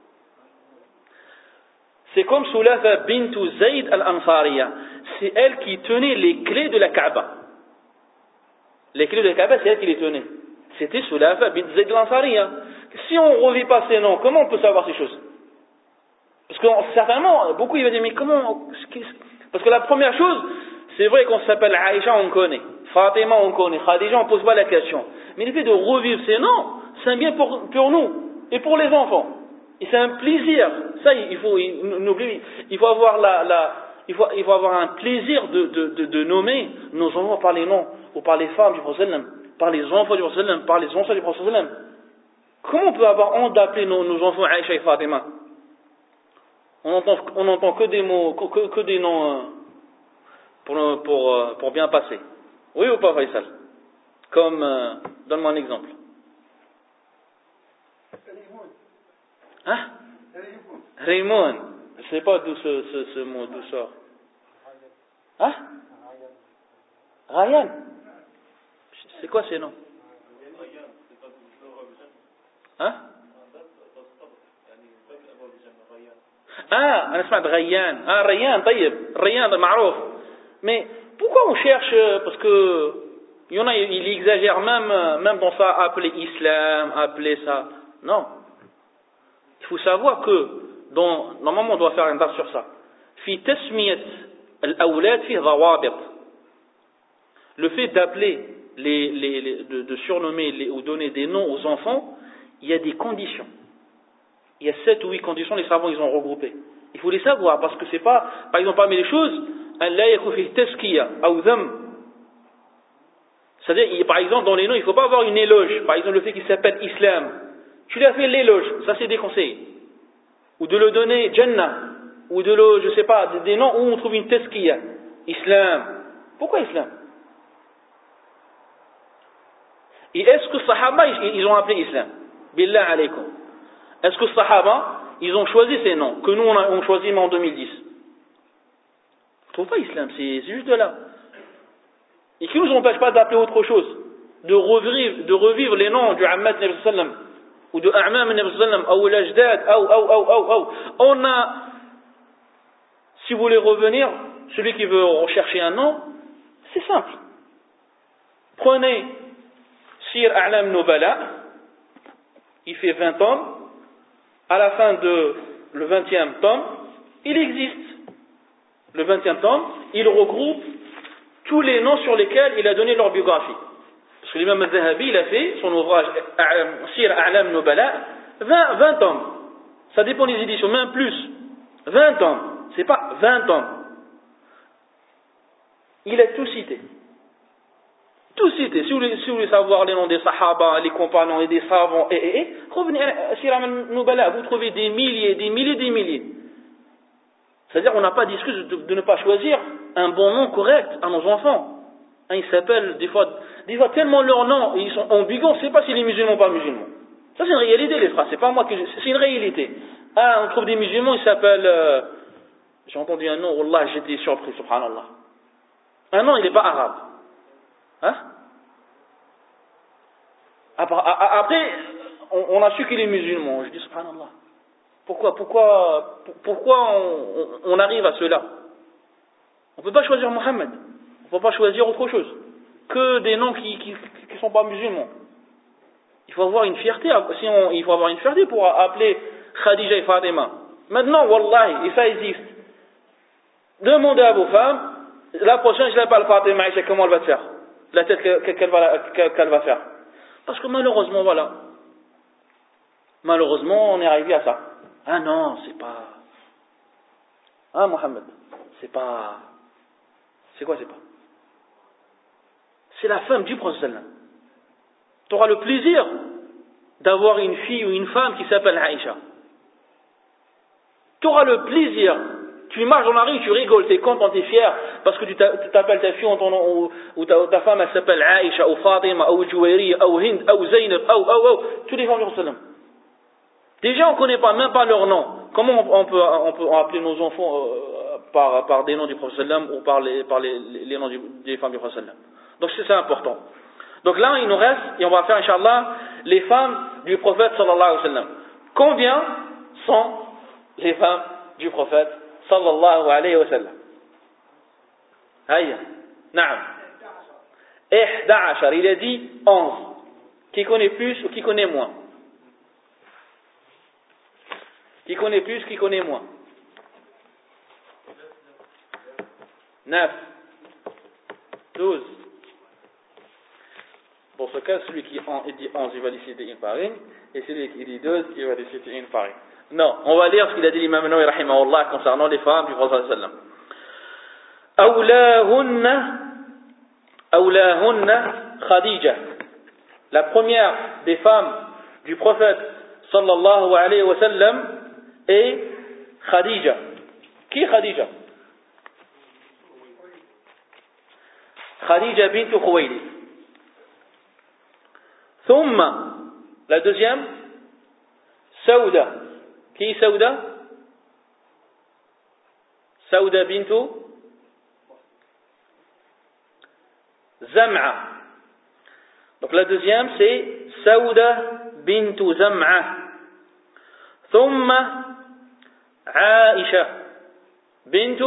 C'est comme Soulafa bintu Zayd al-Ansariya. C'est elle qui tenait les clés de la Kaaba. Les clés de la Kaaba, c'est elle qui les tenait. C'était Soulafa bint Zayd al-Ansariya. Si on ne revit pas ces noms, comment on peut savoir ces choses? Parce que certainement, beaucoup ils vont dire, mais comment? Parce que la première chose, c'est vrai qu'on s'appelle Aïcha, on connaît. Fatima, on connaît. Khadija, on ne pose pas la question. Mais le fait de revivre ces noms, c'est un bien pour, pour nous et pour les enfants. Et c'est un plaisir. Ça, il faut, il, n'oublie, il faut avoir la, la, il faut, il faut avoir un plaisir de, de, de, de nommer nos enfants par les noms ou par les femmes du prophète, par les enfants du prophète, par les enfants du prophète. Comment on peut avoir honte d'appeler nos, nos enfants Aïcha et Fatima? On entend, on entend que des mots, que, que des noms euh, pour, pour, euh, pour bien passer. Oui ou pas, Faisal? Comme, euh, donne-moi un exemple. Hein? Raymond. Je ne sais pas d'où ce, ce, ce mot d'où sort. Hein? Ryan. C'est quoi ces noms? Hein? Ah, on a Ryan. Ah, Ryan, طيب. Ryan, معروف. Mais pourquoi on cherche? Parce que il y en a, il exagère même, même dans ça, appeler islam, appeler ça. Non. Il faut savoir que, dans, normalement on doit faire un dars sur ça. في تسمية الأولاد فيه ضوابط. Le fait d'appeler, les, les, les, de, de surnommer les, ou donner des noms aux enfants, il y a des conditions. Il y a sept ou huit conditions, les savants ils ont regroupé. Il faut les savoir parce que c'est pas, par exemple parmi les choses, لا يكون فيه تزكية أو ذم. C'est-à-dire, par exemple, dans les noms, il ne faut pas avoir une éloge. Par exemple, le fait qu'il s'appelle Islam. Tu lui as fait l'éloge, ça c'est déconseillé. Ou de le donner Jannah, ou de le, je sais pas, des noms où on trouve une tazkiya. Islam. Pourquoi Islam? Et est-ce que Sahaba, ils ont appelé Islam? Billah alaykum. Est-ce que Sahaba, ils ont choisi ces noms, que nous on a on choisi en deux mille dix? Je trouve pas Islam, c'est juste de là. Et qui ne nous empêche pas d'appeler autre chose, de revivre, de revivre les noms du Ammad Nabi sallam, ou de A'mam Nabi sallam, ou l'Ajdad, ou, ou, ou, ou, ou. On a, si vous voulez revenir, celui qui veut rechercher un nom, c'est simple. Prenez Sir A'lam Nubala, il fait vingt tomes, à la fin de le vingtième tome, il existe. Le vingtième tome, il regroupe tous les noms sur lesquels il a donné leur biographie. Parce que l'imam al-Zahabi, il a fait son ouvrage Sir A'lam Nubala, vingt, vingt tomes. Ça dépend des éditions, même plus. vingt tomes. C'est pas vingt tomes. Il a tout cité. Tout cité. Si vous voulez, si vous voulez savoir les noms des Sahaba, les compagnons et des savants, et, et, et, revenez à Sir A'lam Nubala, vous trouvez des milliers, des milliers, des milliers. C'est-à-dire, on n'a pas d'excuse de, de ne pas choisir un bon nom correct à nos enfants. Hein, ils s'appellent des fois, des fois tellement leurs noms, ils sont ambigus, on ne sait pas s'il est musulman ou pas musulman. Ça c'est une réalité les frères, c'est pas moi que je, c'est une réalité. Ah, on trouve des musulmans, ils s'appellent, euh, j'ai entendu un nom, wallah, j'étais surpris, subhanallah. Un nom, il n'est pas arabe. Hein? Après, on, on a su qu'il est musulman, je dis subhanallah. Pourquoi, pourquoi, pourquoi on, on arrive à cela? On ne peut pas choisir Mohammed. On ne peut pas choisir autre chose que des noms qui ne sont pas musulmans. Il faut avoir une fierté. Si on, il faut avoir une fierté pour appeler Khadija et Fatima. Maintenant, wallahi, et ça existe. Demandez à vos femmes, la prochaine, je l'appelle Fatima, comment elle va faire? La tête qu'elle va, qu'elle va faire. Parce que malheureusement, voilà. Malheureusement, on est arrivé à ça. Ah non, c'est pas. Ah, Mohammed, c'est pas. C'est quoi, c'est pas? C'est la femme du prophète. Tu auras le plaisir d'avoir une fille ou une femme qui s'appelle Aïcha. Tu auras le plaisir. Tu marches dans la rue, tu rigoles, tu es content, tu es fier, parce que tu t'appelles ta fille en ton nom, ou, ou, ta, ou ta femme elle s'appelle Aïcha, ou Fatima, ou Jouairiya, ou Hind, ou Zaynab, ou, ou, ou, tous les femmes du prophète. Déjà, on ne connaît pas, même pas leur nom. Comment on, on, peut, on peut appeler nos enfants euh, par, par des noms du prophète ou par les, par les, les noms du, des femmes du prophète? Donc c'est ça important. Donc là, il nous reste, et on va faire, Inch'Allah, les femmes du prophète sallallahu alayhi wa sallam. Combien sont les femmes du prophète sallallahu alayhi wa sallam? Aïe. Naam. Ihda ashar. Il a dit onze. Qui connaît plus ou qui connaît moins? Qui connaît plus, qui connaît moins? Neuf. Douze. Pour ce cas, celui qui dit onze, il va les citer une par une, et celui qui dit douze, il va les citer une par une. Non, on va lire ce qu'il a dit l'imam Nawawi rahimahullah concernant les femmes du prophète sallam. Awlahunna أولاهن خديجة. La première des femmes du prophète sallallahu alayhi wa sallam est Khadija. Qui est Khadija? Khadija bint Khuwaylid. Thumma, la deuxième, Sauda. Qui est Sauda? Sauda bint Zam'a. Donc la deuxième c'est Sauda bint Zam'a. Thumma Aisha bint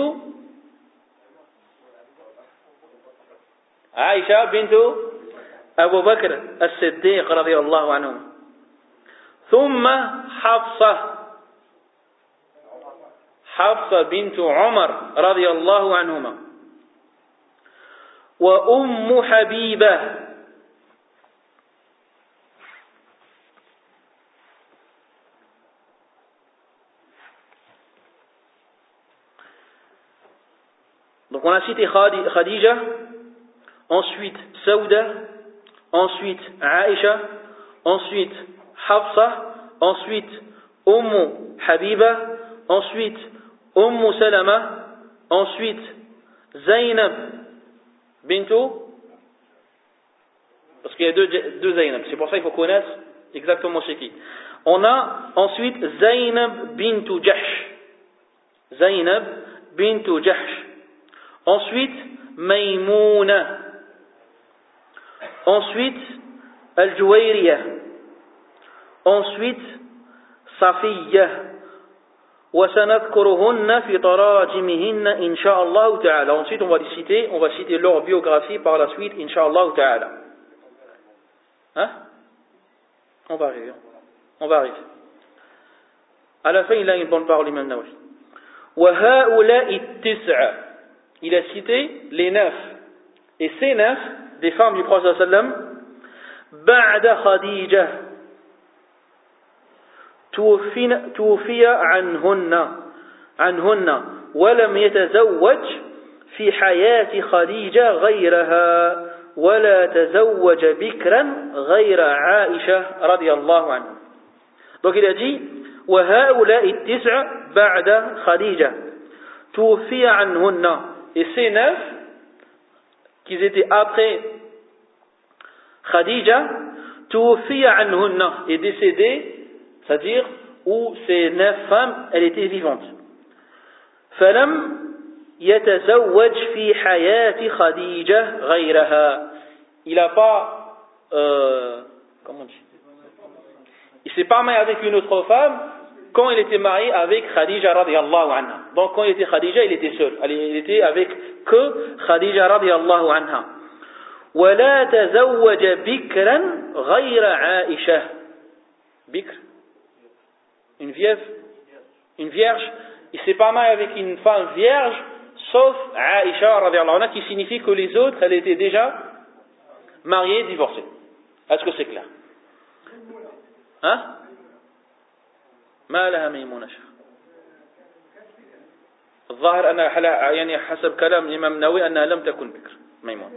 Aisha bint Abu Bakr as-Siddiq radiyallahu anhu. Thumma Hafsa Hafsa bint Umar radiyallahu anhuma. Wa Ummu Habiba. Donc on a cité Khadija, ensuite Sauda, ensuite Aisha, ensuite Hafsa, ensuite Ummu Habiba, ensuite Ummu Salama, ensuite Zainab bintou, parce qu'il y a deux, deux Zainab, c'est pour ça qu'il faut connaître exactement c'est qui. On a ensuite Zainab bintou Jahsh, Zainab bintou Jahsh. Ensuite, Maïmouna. Ensuite, Al-Juwayriya. Ensuite, Safiya. وسنذكرهن في تراجمهن إن شاء الله تعالى. Ensuite, on va les citer, on va citer leur biographie par la suite, إن شاء الله تعالى. Hein? On va arriver. On va arriver. À la fin, il a une bonne parole, l'imam Nawawi. وهؤلاء التسعة. Il a cité les neuf. Et ces neuf, des femmes du Prophète sallam, بعد خديجة توفي عنهن عنهن ولم يتزوج في حياة خديجة غيرها ولا تزوج بكرا غير عائشة رضي الله عنها. Donc il a dit وهؤلاء التسع بعد خديجة توفي عنهن. Et ces neuf, qui étaient après Khadija, tuwfiya anhunna, est décédée, c'est-à-dire où ces neuf femmes, elles étaient vivantes. Falam yatazawwaj fi hayati Khadija ghayraha. Il n'a pas, euh, comment on dit, il s'est pas marié avec une autre femme quand il était marié avec Khadija radiyallahu anha. Donc quand il était Khadija, il était seul. Il était avec que Khadija radiyallahu anha. ولا تزوج بكرا غير عائشة. Bikr, une vierge, une vierge. Il s'est pas marié avec une femme vierge, sauf Aisha radiyallahu anha, qui signifie que les autres, elles étaient déjà mariées, divorcées. Est-ce que c'est clair? Hein? ما لها ميمونة شيخ. الظاهر أن يعني حسب كلام الإمام النووي أنها لم تكن بكر ميمونة.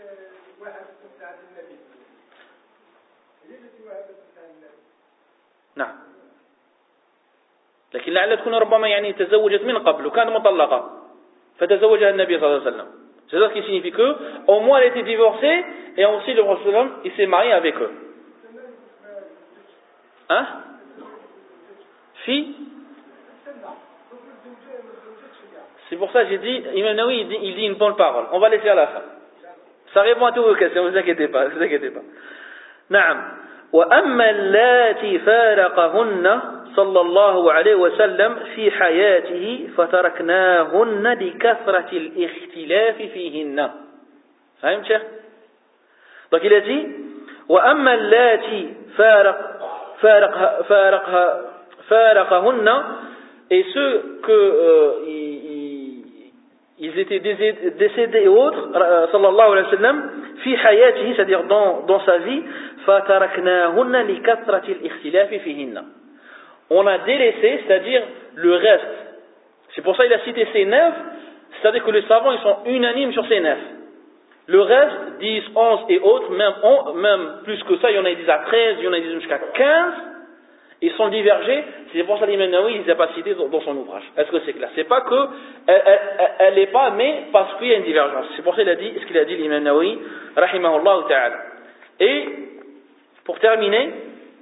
نعم. لكن لعل تكون ربما يعني تزوجت من قبل وكانت مطلقة فتزوجها النبي صلى الله عليه وسلم. C'est ça qui signifie que au moins elle était divorcée et aussi le Prophète il s'est marié avec eux. Hein? Fille. C'est pour ça que j'ai dit, Imam Nawawi il dit, il dit une bonne parole. On va laisser à la fin. Ça répond à toutes vos questions, ne vous inquiétez pas, ne vous inquiétez pas. نعم. وأما اللاتي فارقهن صلى الله عليه وسلم في حياته فتركناهن لكثرة الاختلاف فيهن. فهمت شيخ؟ Donc il a dit وأما اللاتي فارق فارقها فارقها فارقهن, et ceux que euh, ils, ils étaient décédés et autres, sallallahu alayhi wa sallam, fi hayatihi, c'est-à-dire dans, dans sa vie, fataraknahunna li kathrati al-ikhtilafi fihinna. On a délaissé, c'est-à-dire le reste. C'est pour ça qu'il a cité ces neuf, c'est-à-dire que les savants ils sont unanimes sur ces neuf. Le reste, dix, onze et autres, même, on, même plus que ça, il y en a qui disent à treize, il y en a qui disent jusqu'à quinze, ils sont divergés. C'est pour ça que l'imam Nawawi, il les a pas cités dans son ouvrage. Est-ce que c'est clair? C'est pas que elle n'est pas, mais parce qu'il y a une divergence. C'est pour ça qu'il a dit ce qu'il a dit l'imam Nawawi, rahimahullah ta'ala. Et, pour terminer,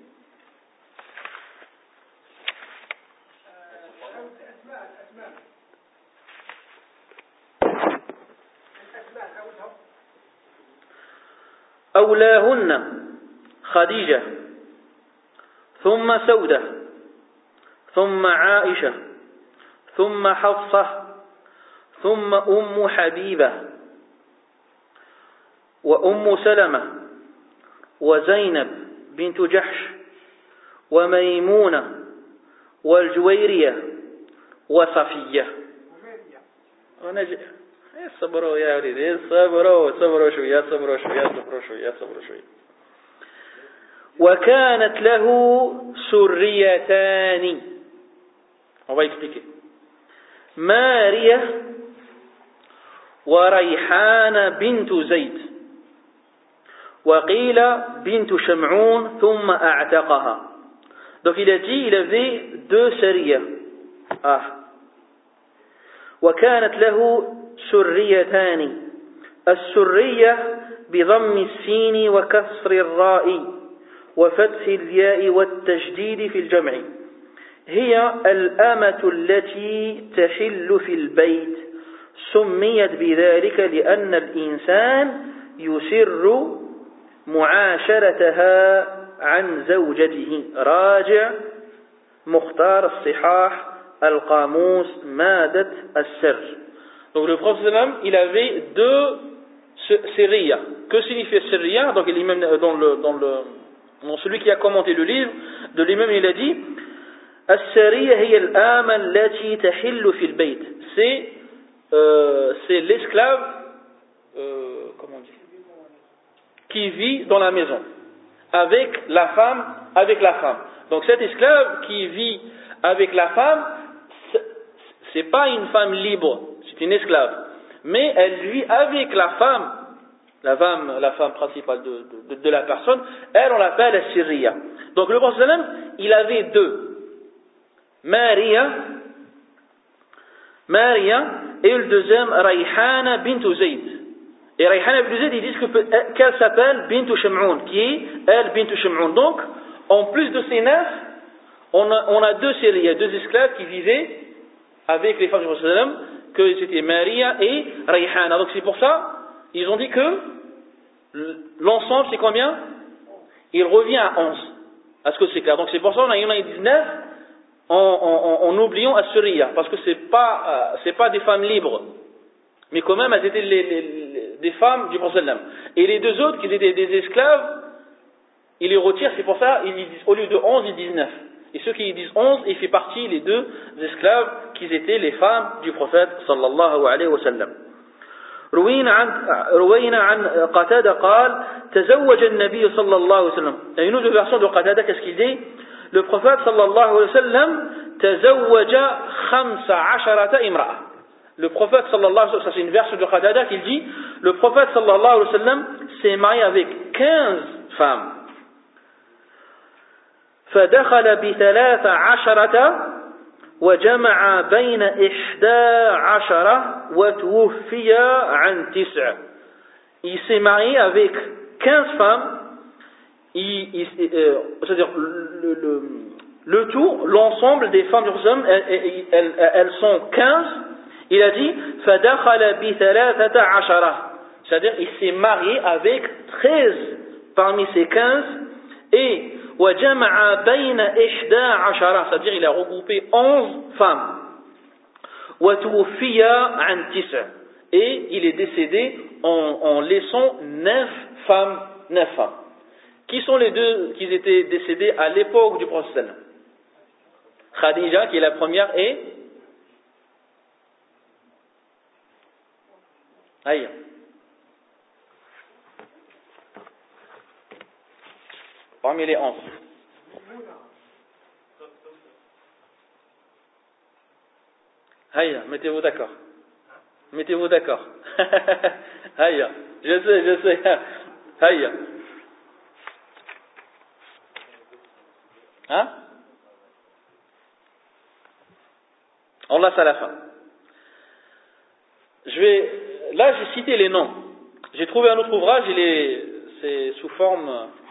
أولاهن خديجة ثم سودة ثم عائشة ثم حفصة ثم أم حبيبة وأم سلمة وزينب بنت جحش وميمونة والجويرية وصفية. صبروا يا وليدي صبروا صبروا شوية صبروا شوية صبروا شوية صبروا شوية. وكانت له سريتان. On va expliquer. مارية وريحانة بنت زيد وقيل بنت شمعون ثم أعتقها. Donc il a dit il avait deux سرية. Ah. وكانت له سريتان. السرية بضم السين وكسر الراء وفتح الياء والتشديد في الجمع هي الأمة التي تحل في البيت سميت بذلك لأن الإنسان يسر معاشرتها عن زوجته. راجع مختار الصحاح القاموس مادة السر. Donc le prophète il avait deux sériya. Que signifie sériya? Donc l'imam dans le dans le dans celui qui a commenté le livre de l'imam il a dit as-sariya hiya al-ama allati tahillu fi al-bayt. C'est euh, c'est l'esclave euh, comment on dit qui vit dans la maison avec la femme avec la femme. Donc cet esclave qui vit avec la femme c'est pas une femme libre, c'est une esclave, mais elle vit avec la femme, la femme, la femme principale de, de, de la personne, elle on l'appelle la Syria. Donc le prophète il avait deux, Maria, Maria et le deuxième Rayhana bint Zayd. Et Rayhana bint Zayd ils disent que, qu'elle s'appelle bint Sham'oun, qui est elle bint Sham'oun. Donc en plus de ces neuf, on a, on a deux Syria, deux esclaves qui vivaient avec les femmes du prophète, que c'était Maria et Rayhana. Donc c'est pour ça, ils ont dit que l'ensemble c'est combien? Il revient à onze. Est-ce que c'est clair? Donc c'est pour ça qu'on a, on a dix-neuf en, en, en, en oubliant Assyria, parce que c'est pas, euh, c'est pas des femmes libres, mais quand même elles étaient les, les, les, des femmes du prophète. Et les deux autres qui étaient des esclaves, ils les retirent, c'est pour ça, ils disent, au lieu de onze, ils disent neuf. Et ceux qui disent onze, il fait partie les deux esclaves qui étaient les femmes du prophète sallallahu alayhi wa sallam. روينا عن روينا عن قتادة قال تزوج النبي صلى الله عليه وسلم. Il y a une autre version de Qatada, qu'est-ce qu'il dit? Le prophète sallallahu alayhi wa sallam تزوج خمس عشرة امرأة. Le prophète sallallahu alayhi wa sallam, ça c'est une version de Qatada qui dit le prophète sallallahu alayhi wa sallam s'est marié avec quinze femmes. فدخل بثلاث عشرة وجمع بين إحدى عشرة وتوفي عن تسع. Il s'est marié avec quinze femmes, il, il, euh, c'est-à-dire le, le, le tout, l'ensemble des femmes du Prophète, elles, elles, elles sont quinze. Il a dit فدخل بثلاثة عشرة, c'est-à-dire il s'est marié avec treize parmi ces quinze et وجمع بين إحدى عشرة, c'est-à-dire il a regroupé onze femmes. وتوفي عن تسع, et il est décédé en, en laissant neuf femmes, neuf femmes. Qui sont les deux qui étaient décédés à l'époque du prophète? Khadija qui est la première et Aïe. Parmi les onze. Aïe, mettez-vous d'accord. Mettez-vous d'accord. Hayya. Je sais, je sais. Hayya. Hein? On l'a à la fin. Je vais, là j'ai cité les noms. J'ai trouvé un autre ouvrage, il est, c'est sous forme,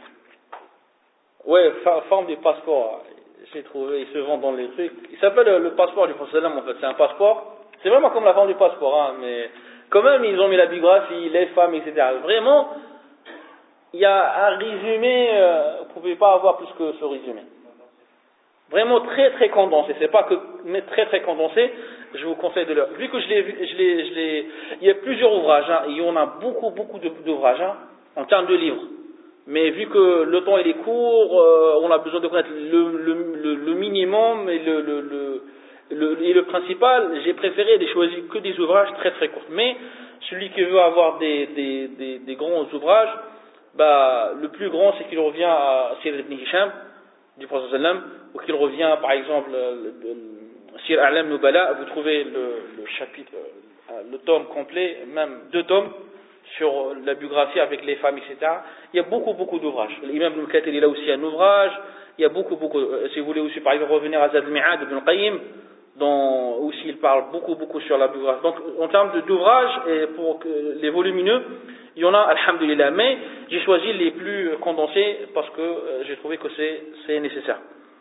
ouais, forme du passeport. J'ai trouvé, il se vend dans les trucs. Il s'appelle le, le passeport du prophète en fait. C'est un passeport. C'est vraiment comme la forme du passeport, hein, mais quand même ils ont mis la biographie, les femmes, et cetera. Vraiment, il y a un résumé. Euh, vous ne pouvez pas avoir plus que ce résumé. Vraiment très très condensé. C'est pas que mais très très condensé. Je vous conseille de le. Vu que je l'ai vu, je l'ai, je l'ai. Il y a plusieurs ouvrages. Hein, il y en a beaucoup beaucoup d'ouvrages hein, en termes de livres. Mais vu que le temps il est court, euh, on a besoin de connaître le, le, le, le minimum et le, le, le, le, et le principal. J'ai préféré de choisir que des ouvrages très très courts. Mais celui qui veut avoir des, des, des, des grands ouvrages, bah, le plus grand c'est qu'il revient à Sir ibn Hisham du Prophète sallam, ou qu'il revient par exemple Sir A'lam Nubala, vous trouvez le, le chapitre, le tome complet, même deux tomes sur la biographie avec les femmes, et cetera. Il y a beaucoup, beaucoup d'ouvrages. L'imam Ibn Kathir, il a aussi un ouvrage. Il y a beaucoup, beaucoup. Si vous voulez aussi, par exemple, revenir à Zad al-Mi'ad Ibn Qayyim, dont aussi il parle beaucoup, beaucoup sur la biographie. Donc, en termes d'ouvrages, et pour que, les volumineux, il y en a, alhamdulillah. Mais j'ai choisi les plus condensés parce que euh, j'ai trouvé que c'est, c'est nécessaire.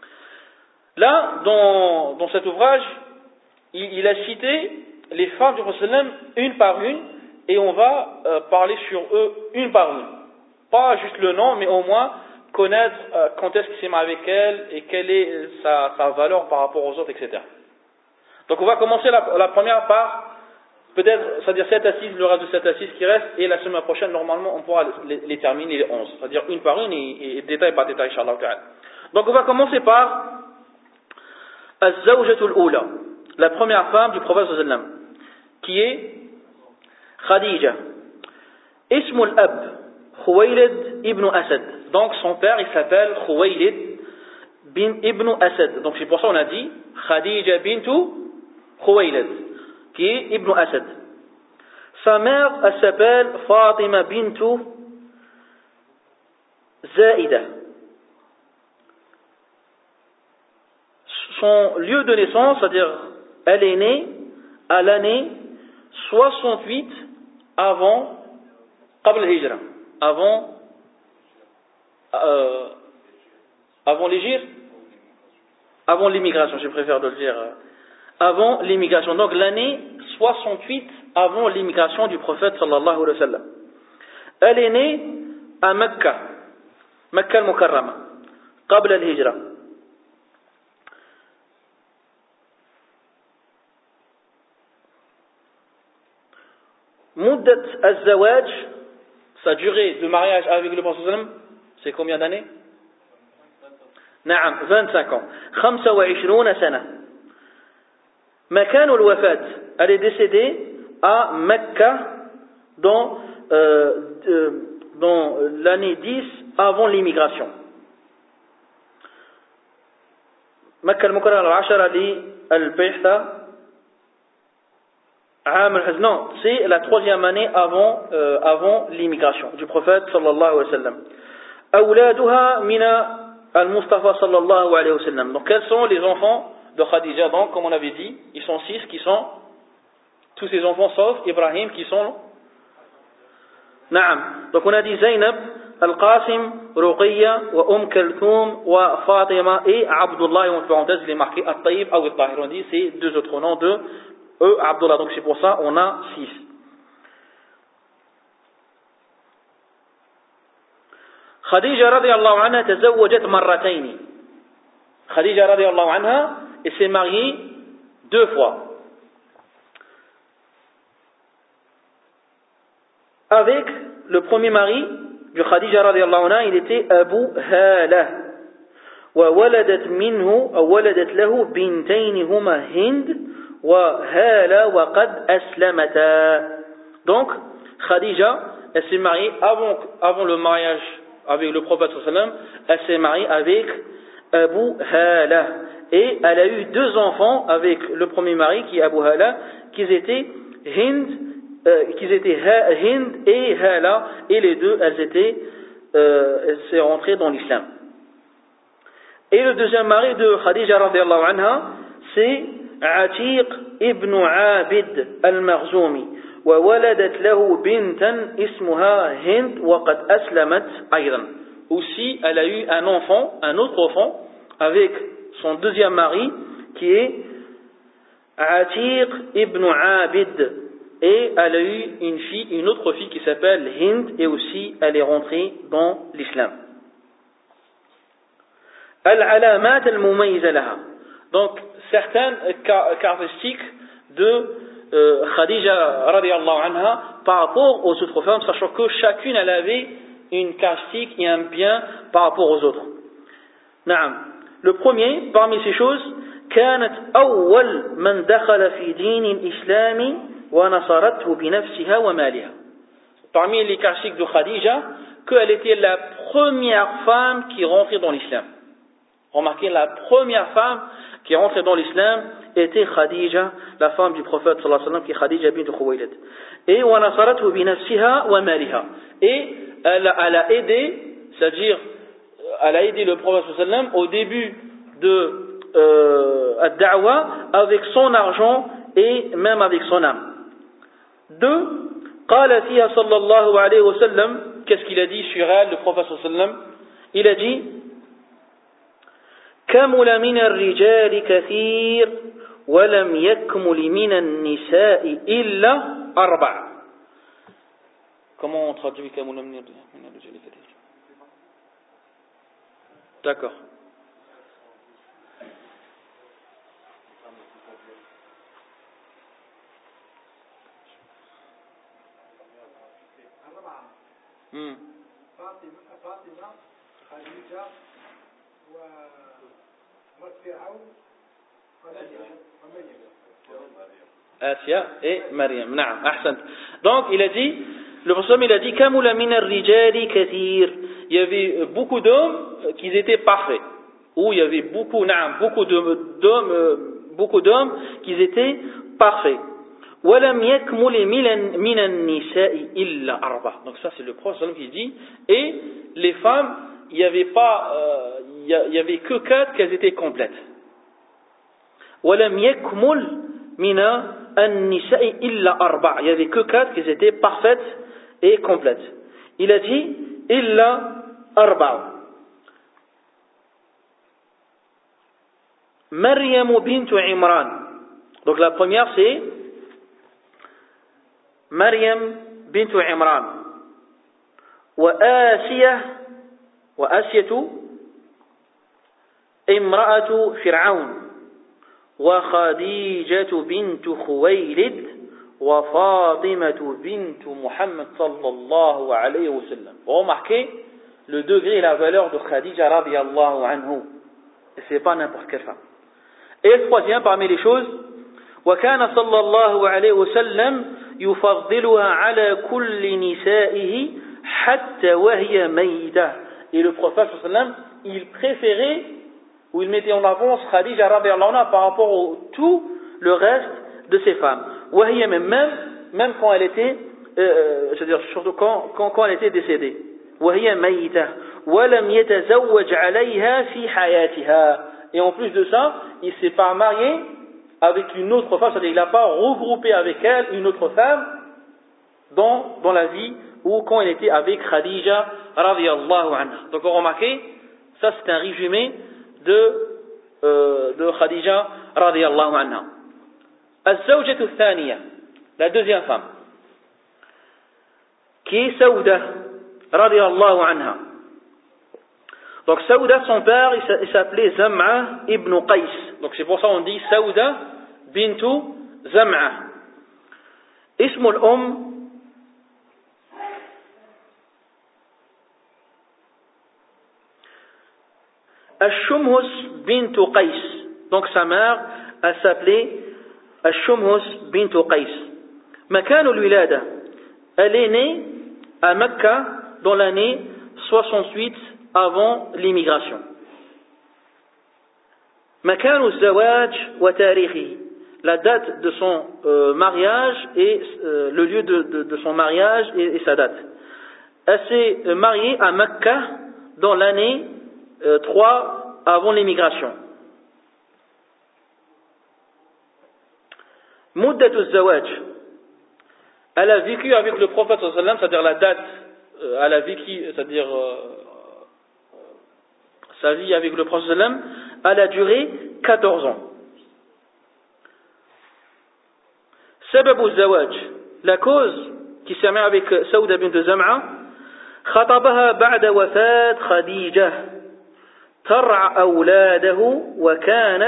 Là, dans, dans cet ouvrage, il, il a cité les femmes du Prophète une par une. Et on va euh, parler sur eux une par une. Pas juste le nom, mais au moins connaître euh, quand est-ce qu'il s'est marié avec elle et quelle est sa, sa valeur par rapport aux autres, et cetera. Donc on va commencer la, la première par, peut-être, c'est-à-dire sept à six, le reste de sept à six qui reste, et la semaine prochaine, normalement, on pourra les, les terminer, les onze. C'est-à-dire une par une et, et détail par détail, inshallah ta'ala. Donc on va commencer par Az-Zawjatul Oula, la première femme du prophète sallallahu alayhi wa sallam, qui est Khadija. Ism al-Ab, Khuwaylid ibn Asad. Donc son père il s'appelle Khuwaylid ibn Asad. Donc c'est pour ça qu'on a dit Khadija bintu Khuwaylid, qui est Ibn Asad. Sa mère elle s'appelle Fatima bintu Zaïda. Son lieu de naissance, c'est-à-dire elle est née à l'année soixante-huit avant Qabl al-Hijra, avant euh, avant l'Hijr, avant l'immigration, je préfère de le dire, avant l'immigration. Donc l'année soixante-huit avant l'immigration du prophète sallallahu alayhi wa sallam. Elle est née à Mecca, Mecca al-Mukarrama, Qabl al-Hijra. Muddat al-Zawaj, sa durée de mariage avec le prophète sallam, c'est combien d'années? Naam, vingt-cinq ans. خمسة وعشرون سنة. مكان الوفاة, elle est décédée à Mecca dans, euh, dans l'année dix avant l'immigration. مكة المكرمة العشرة للبعثة. Non, c'est la troisième année avant, euh, avant l'immigration du prophète sallallahu alayhi wa sallam. أولادها من المصطفى صلى الله عليه وسلم. Donc quels sont les enfants de Khadija? Donc comme on avait dit, ils sont six qui sont tous ces enfants sauf Ibrahim qui sont Naam. Donc on a dit Zainab, Al-Qasim, Ruqayya, wa Umm Kalthum, wa Fatima et Abdullah, et entre parenthèses il est marqué At-Tayyib ou At-Tahir. On dit c'est deux autres noms de eux, Abdullah. Donc c'est pour ça on a six. Khadija radiyallahu anha tazawwajat marratayn. Khadija radiyallahu anha et s'est mariée deux fois. Avec le premier mari du Khadija radiyallahu anha, il était Abu Hala. وولدت منه أو ولدت له بنتين هما هند وهالة وقد أسلمتا. Donc Khadija, elle s'est mariée avant, avant le mariage avec le prophète sallallahu alayhi wa sallam, elle s'est mariée avec Abu Hala et elle a eu deux enfants avec le premier mari qui est Abu Hala, qui étaient Hind euh, qu'ils étaient Hind et Hala, et les deux, elles étaient, euh, elles sont rentrées dans l'islam. Et le deuxième mari de Khadija radiallahu anha, c'est Atiq ibn Abid al-Makhzoumi. وولدت له بنتا اسمها هند وقد أسلمت أيضا. Aussi, elle a eu un enfant, un autre enfant, avec son deuxième mari, qui est Atiq ibn Abid. Et elle a eu une fille, une autre fille qui s'appelle Hind, et aussi elle est rentrée dans l'islam. Al-alamat al-mumayyiza laha. Donc, certaines caractéristiques de euh, Khadija radiallahu anha par rapport aux autres femmes, sachant que chacune elle avait une caractéristique et un bien par rapport aux autres. Naam. Le premier, parmi ces choses, كانت أول من دخل في دين الإسلام ونصرته بنفسها ومالها. Parmi les caractéristiques de Khadija, qu'elle était la première femme qui rentrait dans l'islam. Remarquez, la première femme qui rentrait dans l'islam était Khadija, la femme du prophète sallallahu alayhi wa sallam, qui est Khadija bint Khuwaylid. Et وَنَصَرَتْهُ بِنَفْسِهَا وَمَالِهَا. Et elle, elle a aidé, c'est-à-dire, elle a aidé le prophète sallallahu alayhi wa sallam au début de euh, ad-da'wa avec son argent et même avec son âme. Deux, قال فيها صلى الله عليه وسلم, qu'est-ce qu'il a dit sur elle, le prophète sallallahu alayhi wa sallam? Il a dit كمل من الرجال كثير ولم يكمل من النساء إلا أربع. Comment on traduit كمل من الرجال كثير? D'accord. Hmm. Asia et Maryam. Naam, ahsant. Donc il a dit, le prophète il a dit kamula min ar-rijali kathir. Il y avait beaucoup d'hommes qui étaient parfaits. Ou il y avait beaucoup, naam, beaucoup d'hommes, beaucoup d'hommes qui étaient parfaits. ولم يكمل من النساء إلا أربع. Donc ça c'est le prophète qui dit, et les femmes, il n'y avait pas, euh, il y avait que quatre qu'elles étaient complètes. ولم يكمل من النساء إلا أربع. Il y avait que quatre qui étaient parfaites et complètes. Il a dit إلا أربع. مريم بنت عمران. Donc la première c'est مريم بنت عمران وآسية وآسية امرأة فرعون وخديجة بنت خويلد وفاطمة بنت محمد صلى الله عليه وسلم. Remarquez le degré et la valeur de Khadija radiyallahu anhu. Et c'est pas n'importe quelle femme. Et le troisième parmi les choses, وكان صلى الله عليه وسلم يفضلها على كل نسائه حتى وهي ميتة. Et le prophète sallallahu alayhi wa sallam, il préférait ou il mettait en avance Khadija radiyallahu anha par rapport au tout le reste de ses femmes. وهي même même quand elle était euh, c'est-à-dire surtout quand, quand quand elle était décédée. وهي ميتة ولم يتزوج عليها في حياتها. Et en plus de ça, il s'est pas marié avec une autre femme, c'est-à-dire il n'a pas regroupé avec elle une autre femme dans, dans la vie ou quand il était avec Khadija radiyallahu anha. Donc on remarque, ça c'est un résumé de, euh, de Khadija radiyallahu anha. Az-zawjatu ath-thaniya, la deuxième femme, qui est Saouda radiyallahu anha. Donc Saouda, son père, il s'appelait Zam'a ibn Qais. Donc c'est pour ça qu'on dit Saouda bintu Zam'a. Ism al-Umm Ash-Shumhus bintu Qais. Donc sa mère, elle s'appelait Ash-Shumhus bintu Qais. Makan al-Wilada. Elle est née à Mecca dans l'année soixante-huit avant l'immigration. مكان الزواج وتاريخه. la date de son euh, mariage et euh, le lieu de, de, de son mariage et, et sa date. Elle s'est mariée à Mecca dans l'année euh, trois avant l'émigration. Muddatu Zawaj. Elle a vécu avec le prophète sallallahu alayhi wa sallam, c'est-à-dire la date, euh, elle a vécu, c'est-à-dire euh, sa vie avec le prophète sallallahu alayhi wa sallam, elle a duré quatorze ans. Sababu Zawaj. La cause qui s'est mariée avec Saouda bint Zam'a, خطبها بعد وفاة خديجة ترعى أولاده وكانت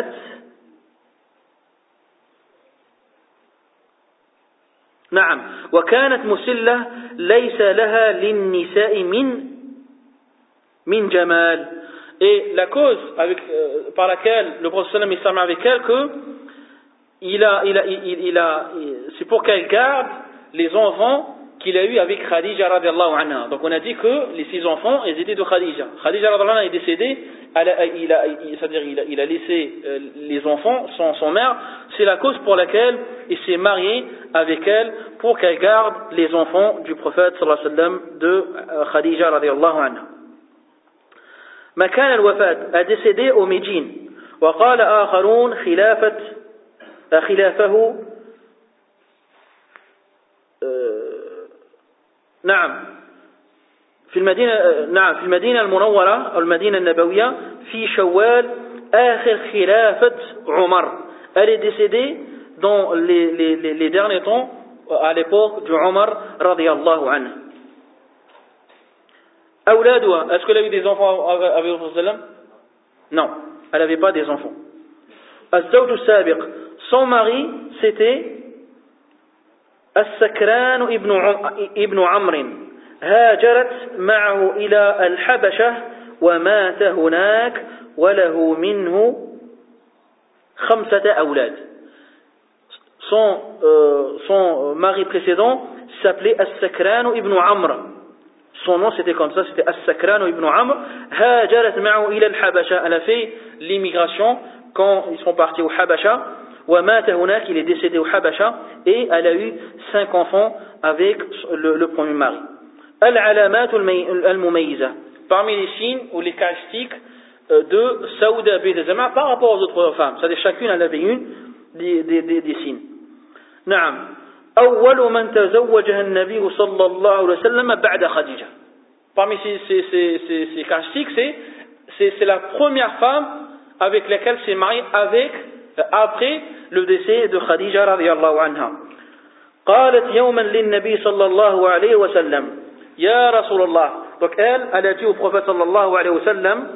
نعم وكانت مسلة ليس لها للنساء من من جمال. Et la cause avec, euh, par laquelle le prophète sallam est marié avec elle, que il a, il a, il, il a, c'est pour qu'elle garde les enfants qu'il a eu avec Khadija radiallahu anha. Donc on a dit que les six enfants, ils étaient de Khadija. Khadija radiallahu anha est décédée, elle a, il a, il, c'est-à-dire il a, il a laissé euh, les enfants sans son mère. C'est la cause pour laquelle il s'est marié avec elle, pour qu'elle garde les enfants du prophète sallallahu alayhi wa sallam de euh, Khadija radiallahu anha. مكان الوفاة a décédé au Médine. وقال آخرون خلافة خلافه نعم في المدينة نعم في المدينة المنورة أو المدينة النبوية في شوال آخر خلافة عمر. Elle est décédée dans les, les, les, les derniers temps à l'époque du Omar radiyallahu anhu. أولادها, est-ce qu'elle a eu des enfants avec le Prophète sallam? Non, elle n'avait pas des enfants. الزوج السابق, son mari c'était السكران ابن ابن عمرو هاجرت معه إلى الحبشة ومات هناك وله منه خمسة أولاد. Son, euh, son mari précédent s'appelait السكران ابن عمرو. Son nom c'était comme ça, c'était السكران ابن عمرو. هاجرت معه إلى الحبشة. Elle a fait l'immigration quand ils sont partis au Habasha. ومات هناك, il est décédé au Habasha, et elle a eu cinq enfants avec le, le premier mari. العلامات المميزة, parmi les signes ou les caractéristiques de Saouda bint Zam'a par rapport aux autres femmes, c'est-à-dire chacune elle avait une des, des, des, des signes. نعم أول من تزوجها النبي صلى الله عليه وسلم بعد خديجة. Parmi ces, ces, ces, ces, ces caractéristiques, c'est, c'est, c'est la première femme avec laquelle s'est mariée avec après le décès de Khadija radiyallahu anha. قالت يوما للنبي صلى الله عليه وسلم يا رسول الله. Donc elle, elle a dit au prophète sallallahu alayhi wa sallam,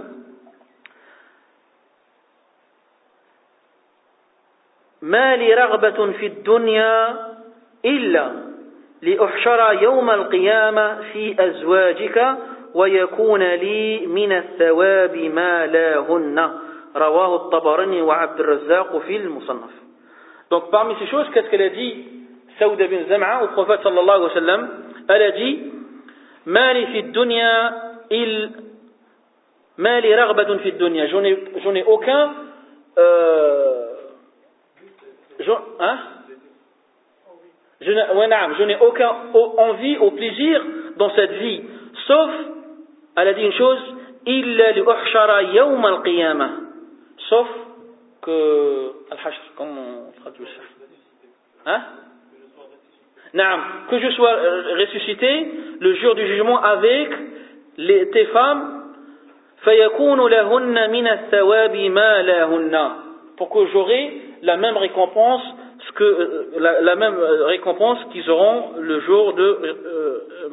ما لي رغبة في الدنيا إلا لأحشر يوم القيامة في أزواجك ويكون لي من الثواب ما لاهن. رواه الطبراني وعبد الرزاق في المصنف. Donc parmi ces choses, qu'est-ce qu'elle a dit Saouda bint Zam'a au prophète sallallahu alayhi wa sallam? Elle a dit ما لي في الدنيا إلا ما لي رغبة في الدنيا. J'en ai, j'en ai aucun euh, j'en, hein je, ouais, naam, je n'ai aucun envie ou plaisir dans cette vie, sauf, elle a dit une chose, إلا لأحشر يوم القيامة, sauf que al-hashr, comment on traduit ça, hein naam, que je sois ressuscité le jour du jugement avec les, tes femmes, فيكون لهن من الثواب ما لهن, pour que j'aurai la même récompense, ce que, la, la même récompense qu'ils auront le jour de euh, euh,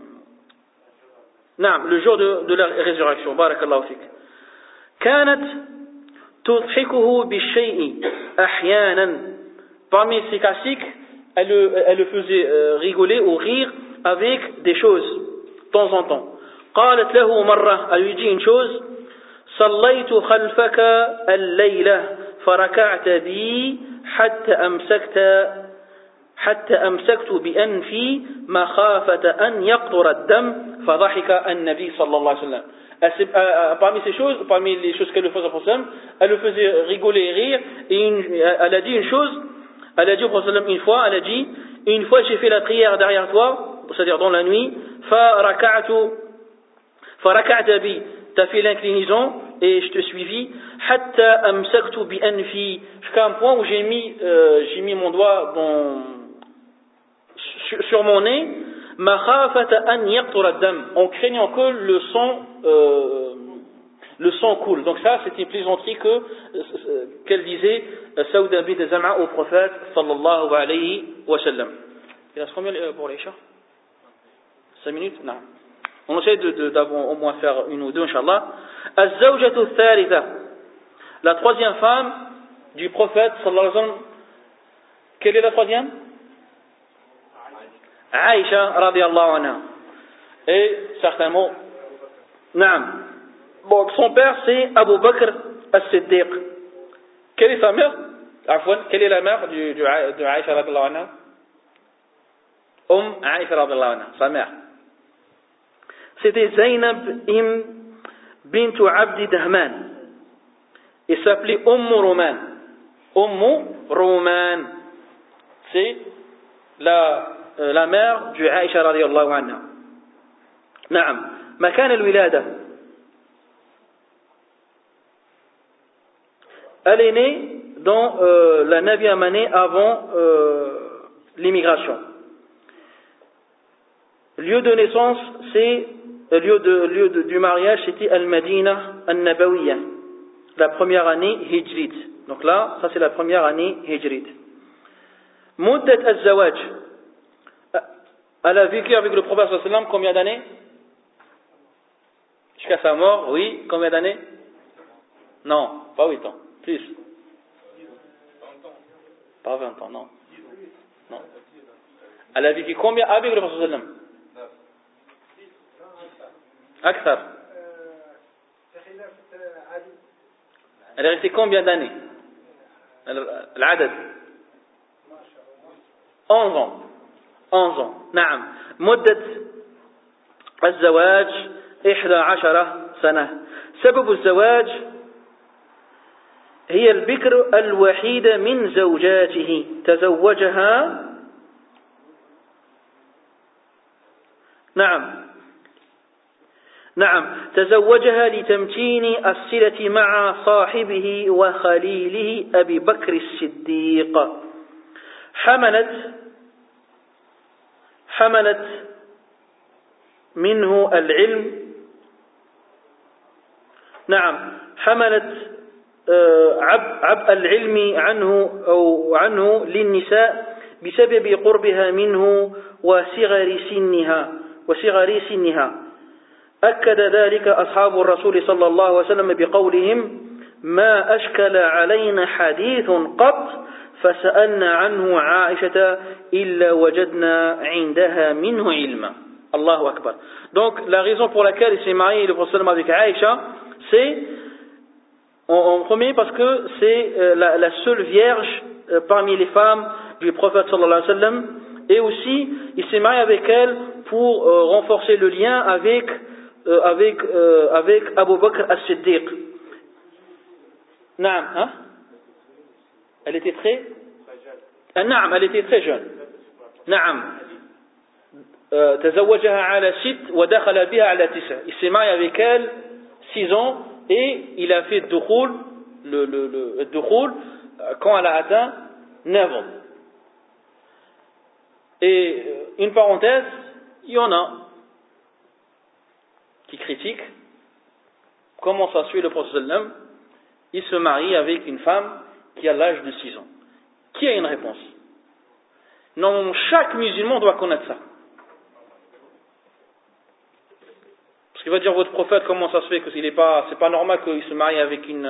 naam, le jour de, de la résurrection. Barakallahu fik. كانت تضحكه بالشيء أحيانا. Parmi ces classiques, elle, elle le faisait euh, rigoler ou rire avec des choses de temps en temps. قالت له مرة, elle lui dit une chose, صليت خلفك الليلة فركعت بي حتى أمسكت حتى أمسكت بأنفي مخافة أن يقطر الدم فضحك النبي صلى الله عليه وسلم. Parmi ces choses, parmi les choses qu'elle le faisait pour elle, elle le faisait rigoler et rire, et une, elle a dit une chose, Elle a dit au prophète une fois, elle a dit, une fois j'ai fait la prière derrière toi, c'est-à-dire dans la nuit, فَرَكَعْتُ فَرَكَعْتَ بِي, t'as fait l'inclinaison et je te suivis, حَتَّى أَمْسَكْتُ بِأَنْفِي, jusqu'à un point où j'ai mis, euh, j'ai mis mon doigt dans, sur, sur mon nez, مَخَافَةَ أَنْ يَقْطُرَ الدَّمْ, en craignant que le sang euh, le sang coule. Donc ça, c'était une plaisanterie que, qu'elle disait Saouda bint Zam'a au prophète sallallahu alayhi wa sallam. Il reste combien pour l'Isha? cinq minutes? Non. On essaie de, de, d'avant au moins faire une ou deux, Inch'Allah. Az-zawjatu thalitha, la troisième femme du prophète sallallahu alayhi wa sallam. Quelle est la troisième? Aïcha radiyallahu anha. Et certainement, Naam. Bon, son père c'est Abu Bakr as-Siddiq. Quelle est sa mère? Afwan, quelle est la mère du, du, de Aïcha radiyallahu anha? Umm Aïcha radiyallahu anha, sa mère. C'était Zainab im bintu Abdi Dahman. Il s'appelait Umm Ruman. Umm Ruman. C'est la, euh, la mère du Aïcha radiyallahu anha. Naam. مكان الولادة. Elle est née dans euh, la neuvième année avant euh, l'immigration. Lieu de naissance, c'est le lieu, de, lieu de, du mariage, c'était Al-Madina Al-Nabawiyya, la première année hijrite. Donc là, ça c'est la première année hijrite. Muddat al-Zawaj. Elle a vécu avec le prophète sallallahu alayhi wa sallam combien d'années? Jusqu'à sa mort, oui. Combien d'années? Non, pas huit ans. Plus. Pas vingt ans, non. Non. Elle a vécu combien avec le prophète sallallahu alayhi wa sallam? Akthar. Elle est restée combien d'années? L'adad. onze ans. onze ans. Naam. Muddat الزواج إحدى عشرة سنة. سبب الزواج هي البكر الوحيدة من زوجاته تزوجها. نعم نعم تزوجها لتمتين الصلة مع صاحبه وخليله أبي بكر الصديق. حملت حملت منه العلم. نعم حملت عبء العلم عنه أو عنه للنساء بسبب قربها منه وصغر سنها وصغر سنها. أكد ذلك أصحاب الرسول صلى الله عليه وسلم بقولهم ما أشكل علينا حديث قط فسألنا عنه عائشة إلا وجدنا عندها منه علما. Allahu Akbar. Donc la raison pour laquelle il s'est marié le prophète avec Aïcha, c'est en, en premier parce que c'est euh, la, la seule vierge euh, parmi les femmes du prophète sallallahu alayhi wa sallam, et aussi il s'est marié avec elle pour euh, renforcer le lien avec euh, avec euh, avec Abu Bakr as-Siddiq. Naam, hein? Elle était très ah, Naam, elle était très jeune. Naam. تزوجها على ست ودخل بها على تسع. Il s'est marié avec elle six ans et il a fait الدخول le le le الدخول quand elle a atteint neuf ans. Et une parenthèse, il y en a qui critiquent comment ça se fait le prophète sallam, il se marie avec une femme qui a l'âge de six ans. Qui a une réponse? Non, chaque musulman doit connaître ça. Il va dire votre prophète comment ça se fait que il est pas c'est pas normal qu'il se marie avec une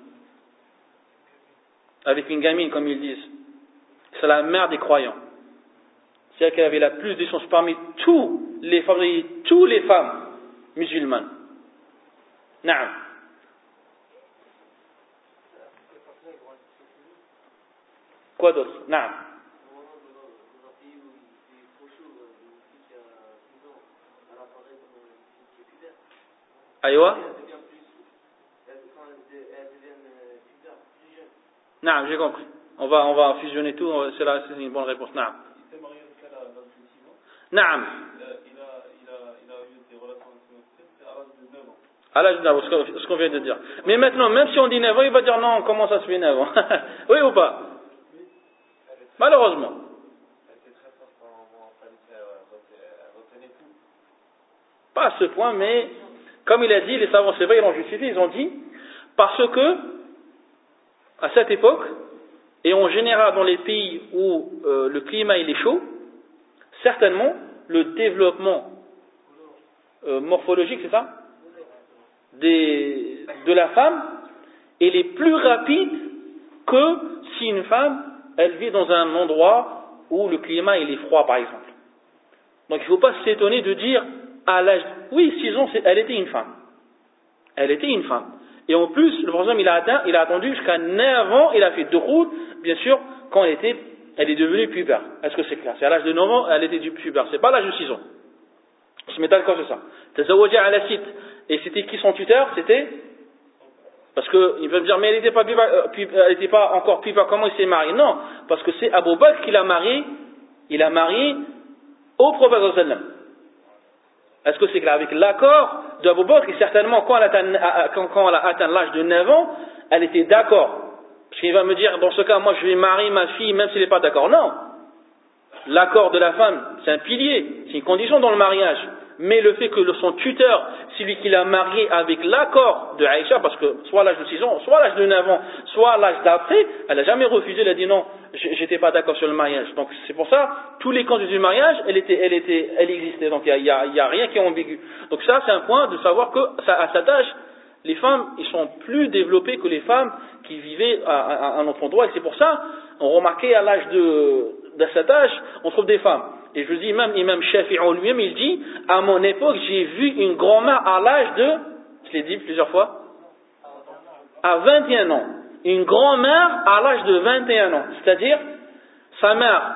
avec une gamine comme ils disent. C'est la mère des croyants. C'est-à-dire qu'elle avait la plus de chance parmi tous les femmes, tous les femmes musulmanes. Naam. Quoi d'autre? Naam. Aïwa. Non, j'ai compris. On va, on va fusionner tout, c'est là, c'est une bonne réponse. Naam. Naam. À l'âge de neuf ans, ce qu'on vient de dire. Mais maintenant, même si on dit neuf ans, il va dire non, comment ça se fait neuf ans? Oui ou pas? Malheureusement. Pas à ce point, mais comme il a dit, les savants, c'est vrai, ils l'ont justifié, ils ont dit, parce que, à cette époque, et en général dans les pays où euh, le climat il est chaud, certainement, le développement euh, morphologique, c'est ça, des, de la femme, il est plus rapide que si une femme, elle vit dans un endroit où le climat il est froid, par exemple. Donc il ne faut pas s'étonner de dire, à l'âge, oui, six ans, elle était une femme. Elle était une femme. Et en plus, le prophète il a atteint, il a attendu jusqu'à neuf ans, il a fait deux routes, bien sûr, quand elle était, elle est devenue pubère. Est-ce que c'est clair? C'est à l'âge de neuf ans, elle était du pubère. C'est pas à l'âge de six ans. Je se mets d'accord sur ça. Tazawaja ala sit. Et c'était qui son tuteur? C'était, parce que, il va me dire, mais elle n'était pas pubère, elle n'était pas encore pubère, comment il s'est marié? Non. Parce que c'est Abu Bakr qui l'a marié, il a marié au prophète sallallahu alayhi wa sallam. Est-ce que c'est clair? Avec l'accord d'Abu Bakr, et certainement quand elle a atteint, quand, quand elle a atteint l'âge de neuf ans, elle était d'accord. Parce qu'il va me dire, dans ce cas, moi je vais marier ma fille même s'il n'est pas d'accord. Non. L'accord de la femme, c'est un pilier, c'est une condition dans le mariage. Mais le fait que son tuteur, celui qui l'a marié avec l'accord de Aïcha, parce que soit à l'âge de six ans, soit à l'âge de neuf ans, soit à l'âge d'après, elle n'a jamais refusé, elle a dit non, j'étais pas d'accord sur le mariage. Donc c'est pour ça, tous les conditions du mariage, elle était, elle était, elle existait. Donc il n'y a, y a rien qui est ambigu. Donc ça, c'est un point de savoir que, à cet âge, les femmes, ils sont plus développées que les femmes qui vivaient à, à, à un autre endroit. Et c'est pour ça, on remarquait à l'âge de, de cet âge, on trouve des femmes. Et je dis même, Imam Shafi'i en lui-même, il dit, à mon époque, j'ai vu une grand-mère à l'âge de, je l'ai dit plusieurs fois, à vingt et un ans. Une grand-mère à l'âge de vingt et un ans. C'est-à-dire, sa mère,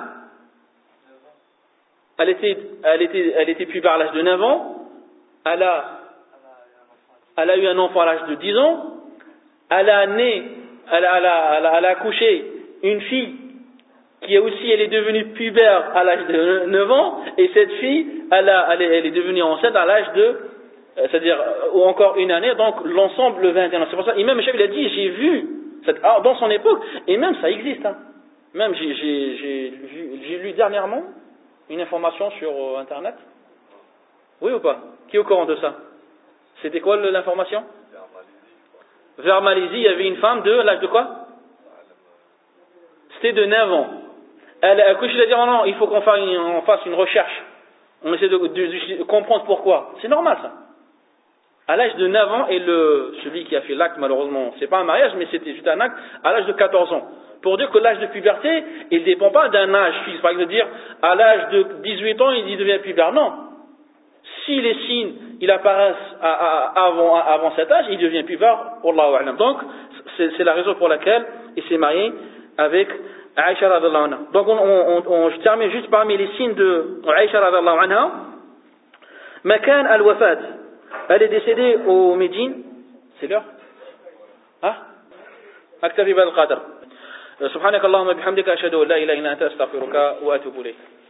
elle était, elle était, elle était pubère à l'âge de neuf ans, elle a, elle a eu un enfant à l'âge de dix ans, elle a né, elle a, elle a, elle a, elle a accouché une fille qui est aussi, elle est devenue pubère à l'âge de neuf ans, et cette fille, elle, a, elle, est, elle est devenue enceinte à l'âge de, euh, c'est-à-dire, ou encore une année, donc l'ensemble le vingt et un ans. C'est pour ça, et même Chef, il a dit, j'ai vu, cette, ah, dans son époque, et même ça existe, hein. Même j'ai, j'ai, j'ai, vu, j'ai lu dernièrement une information sur euh, Internet. Oui ou pas? Qui est au courant de ça? C'était quoi l'information? Vers Malaisie, il y avait une femme de l'âge de quoi? C'était de neuf ans. Elle a couché, elle a dit, oh non, il faut qu'on fasse une, on fasse une recherche. On essaie de, de, de comprendre pourquoi. C'est normal, ça. À l'âge de neuf ans, et le, celui qui a fait l'acte, malheureusement, c'est pas un mariage, mais c'était juste un acte, à l'âge de quatorze ans. Pour dire que l'âge de puberté, il ne dépend pas d'un âge fixe. Par exemple, dire, à l'âge de dix-huit ans, il devient pubère. Non. Si les signes, il apparaissent à, à, avant, à, avant cet âge, il devient pubère, Wallahu a'lam. Donc, c'est, c'est la raison pour laquelle il s'est marié avec Aïcha radhiyallahu anha. Donc on, on, on, je termine juste parmi les signes de Aïcha radhiyallahu anha. Makan al-wafat. Elle est décédée au Médine. C'est l'heure? Ah? أكتفي بهذا القدر. سبحانك اللهم وبحمدك أشهد أن لا إله إلا أنت أستغفرك وأتوب إليك.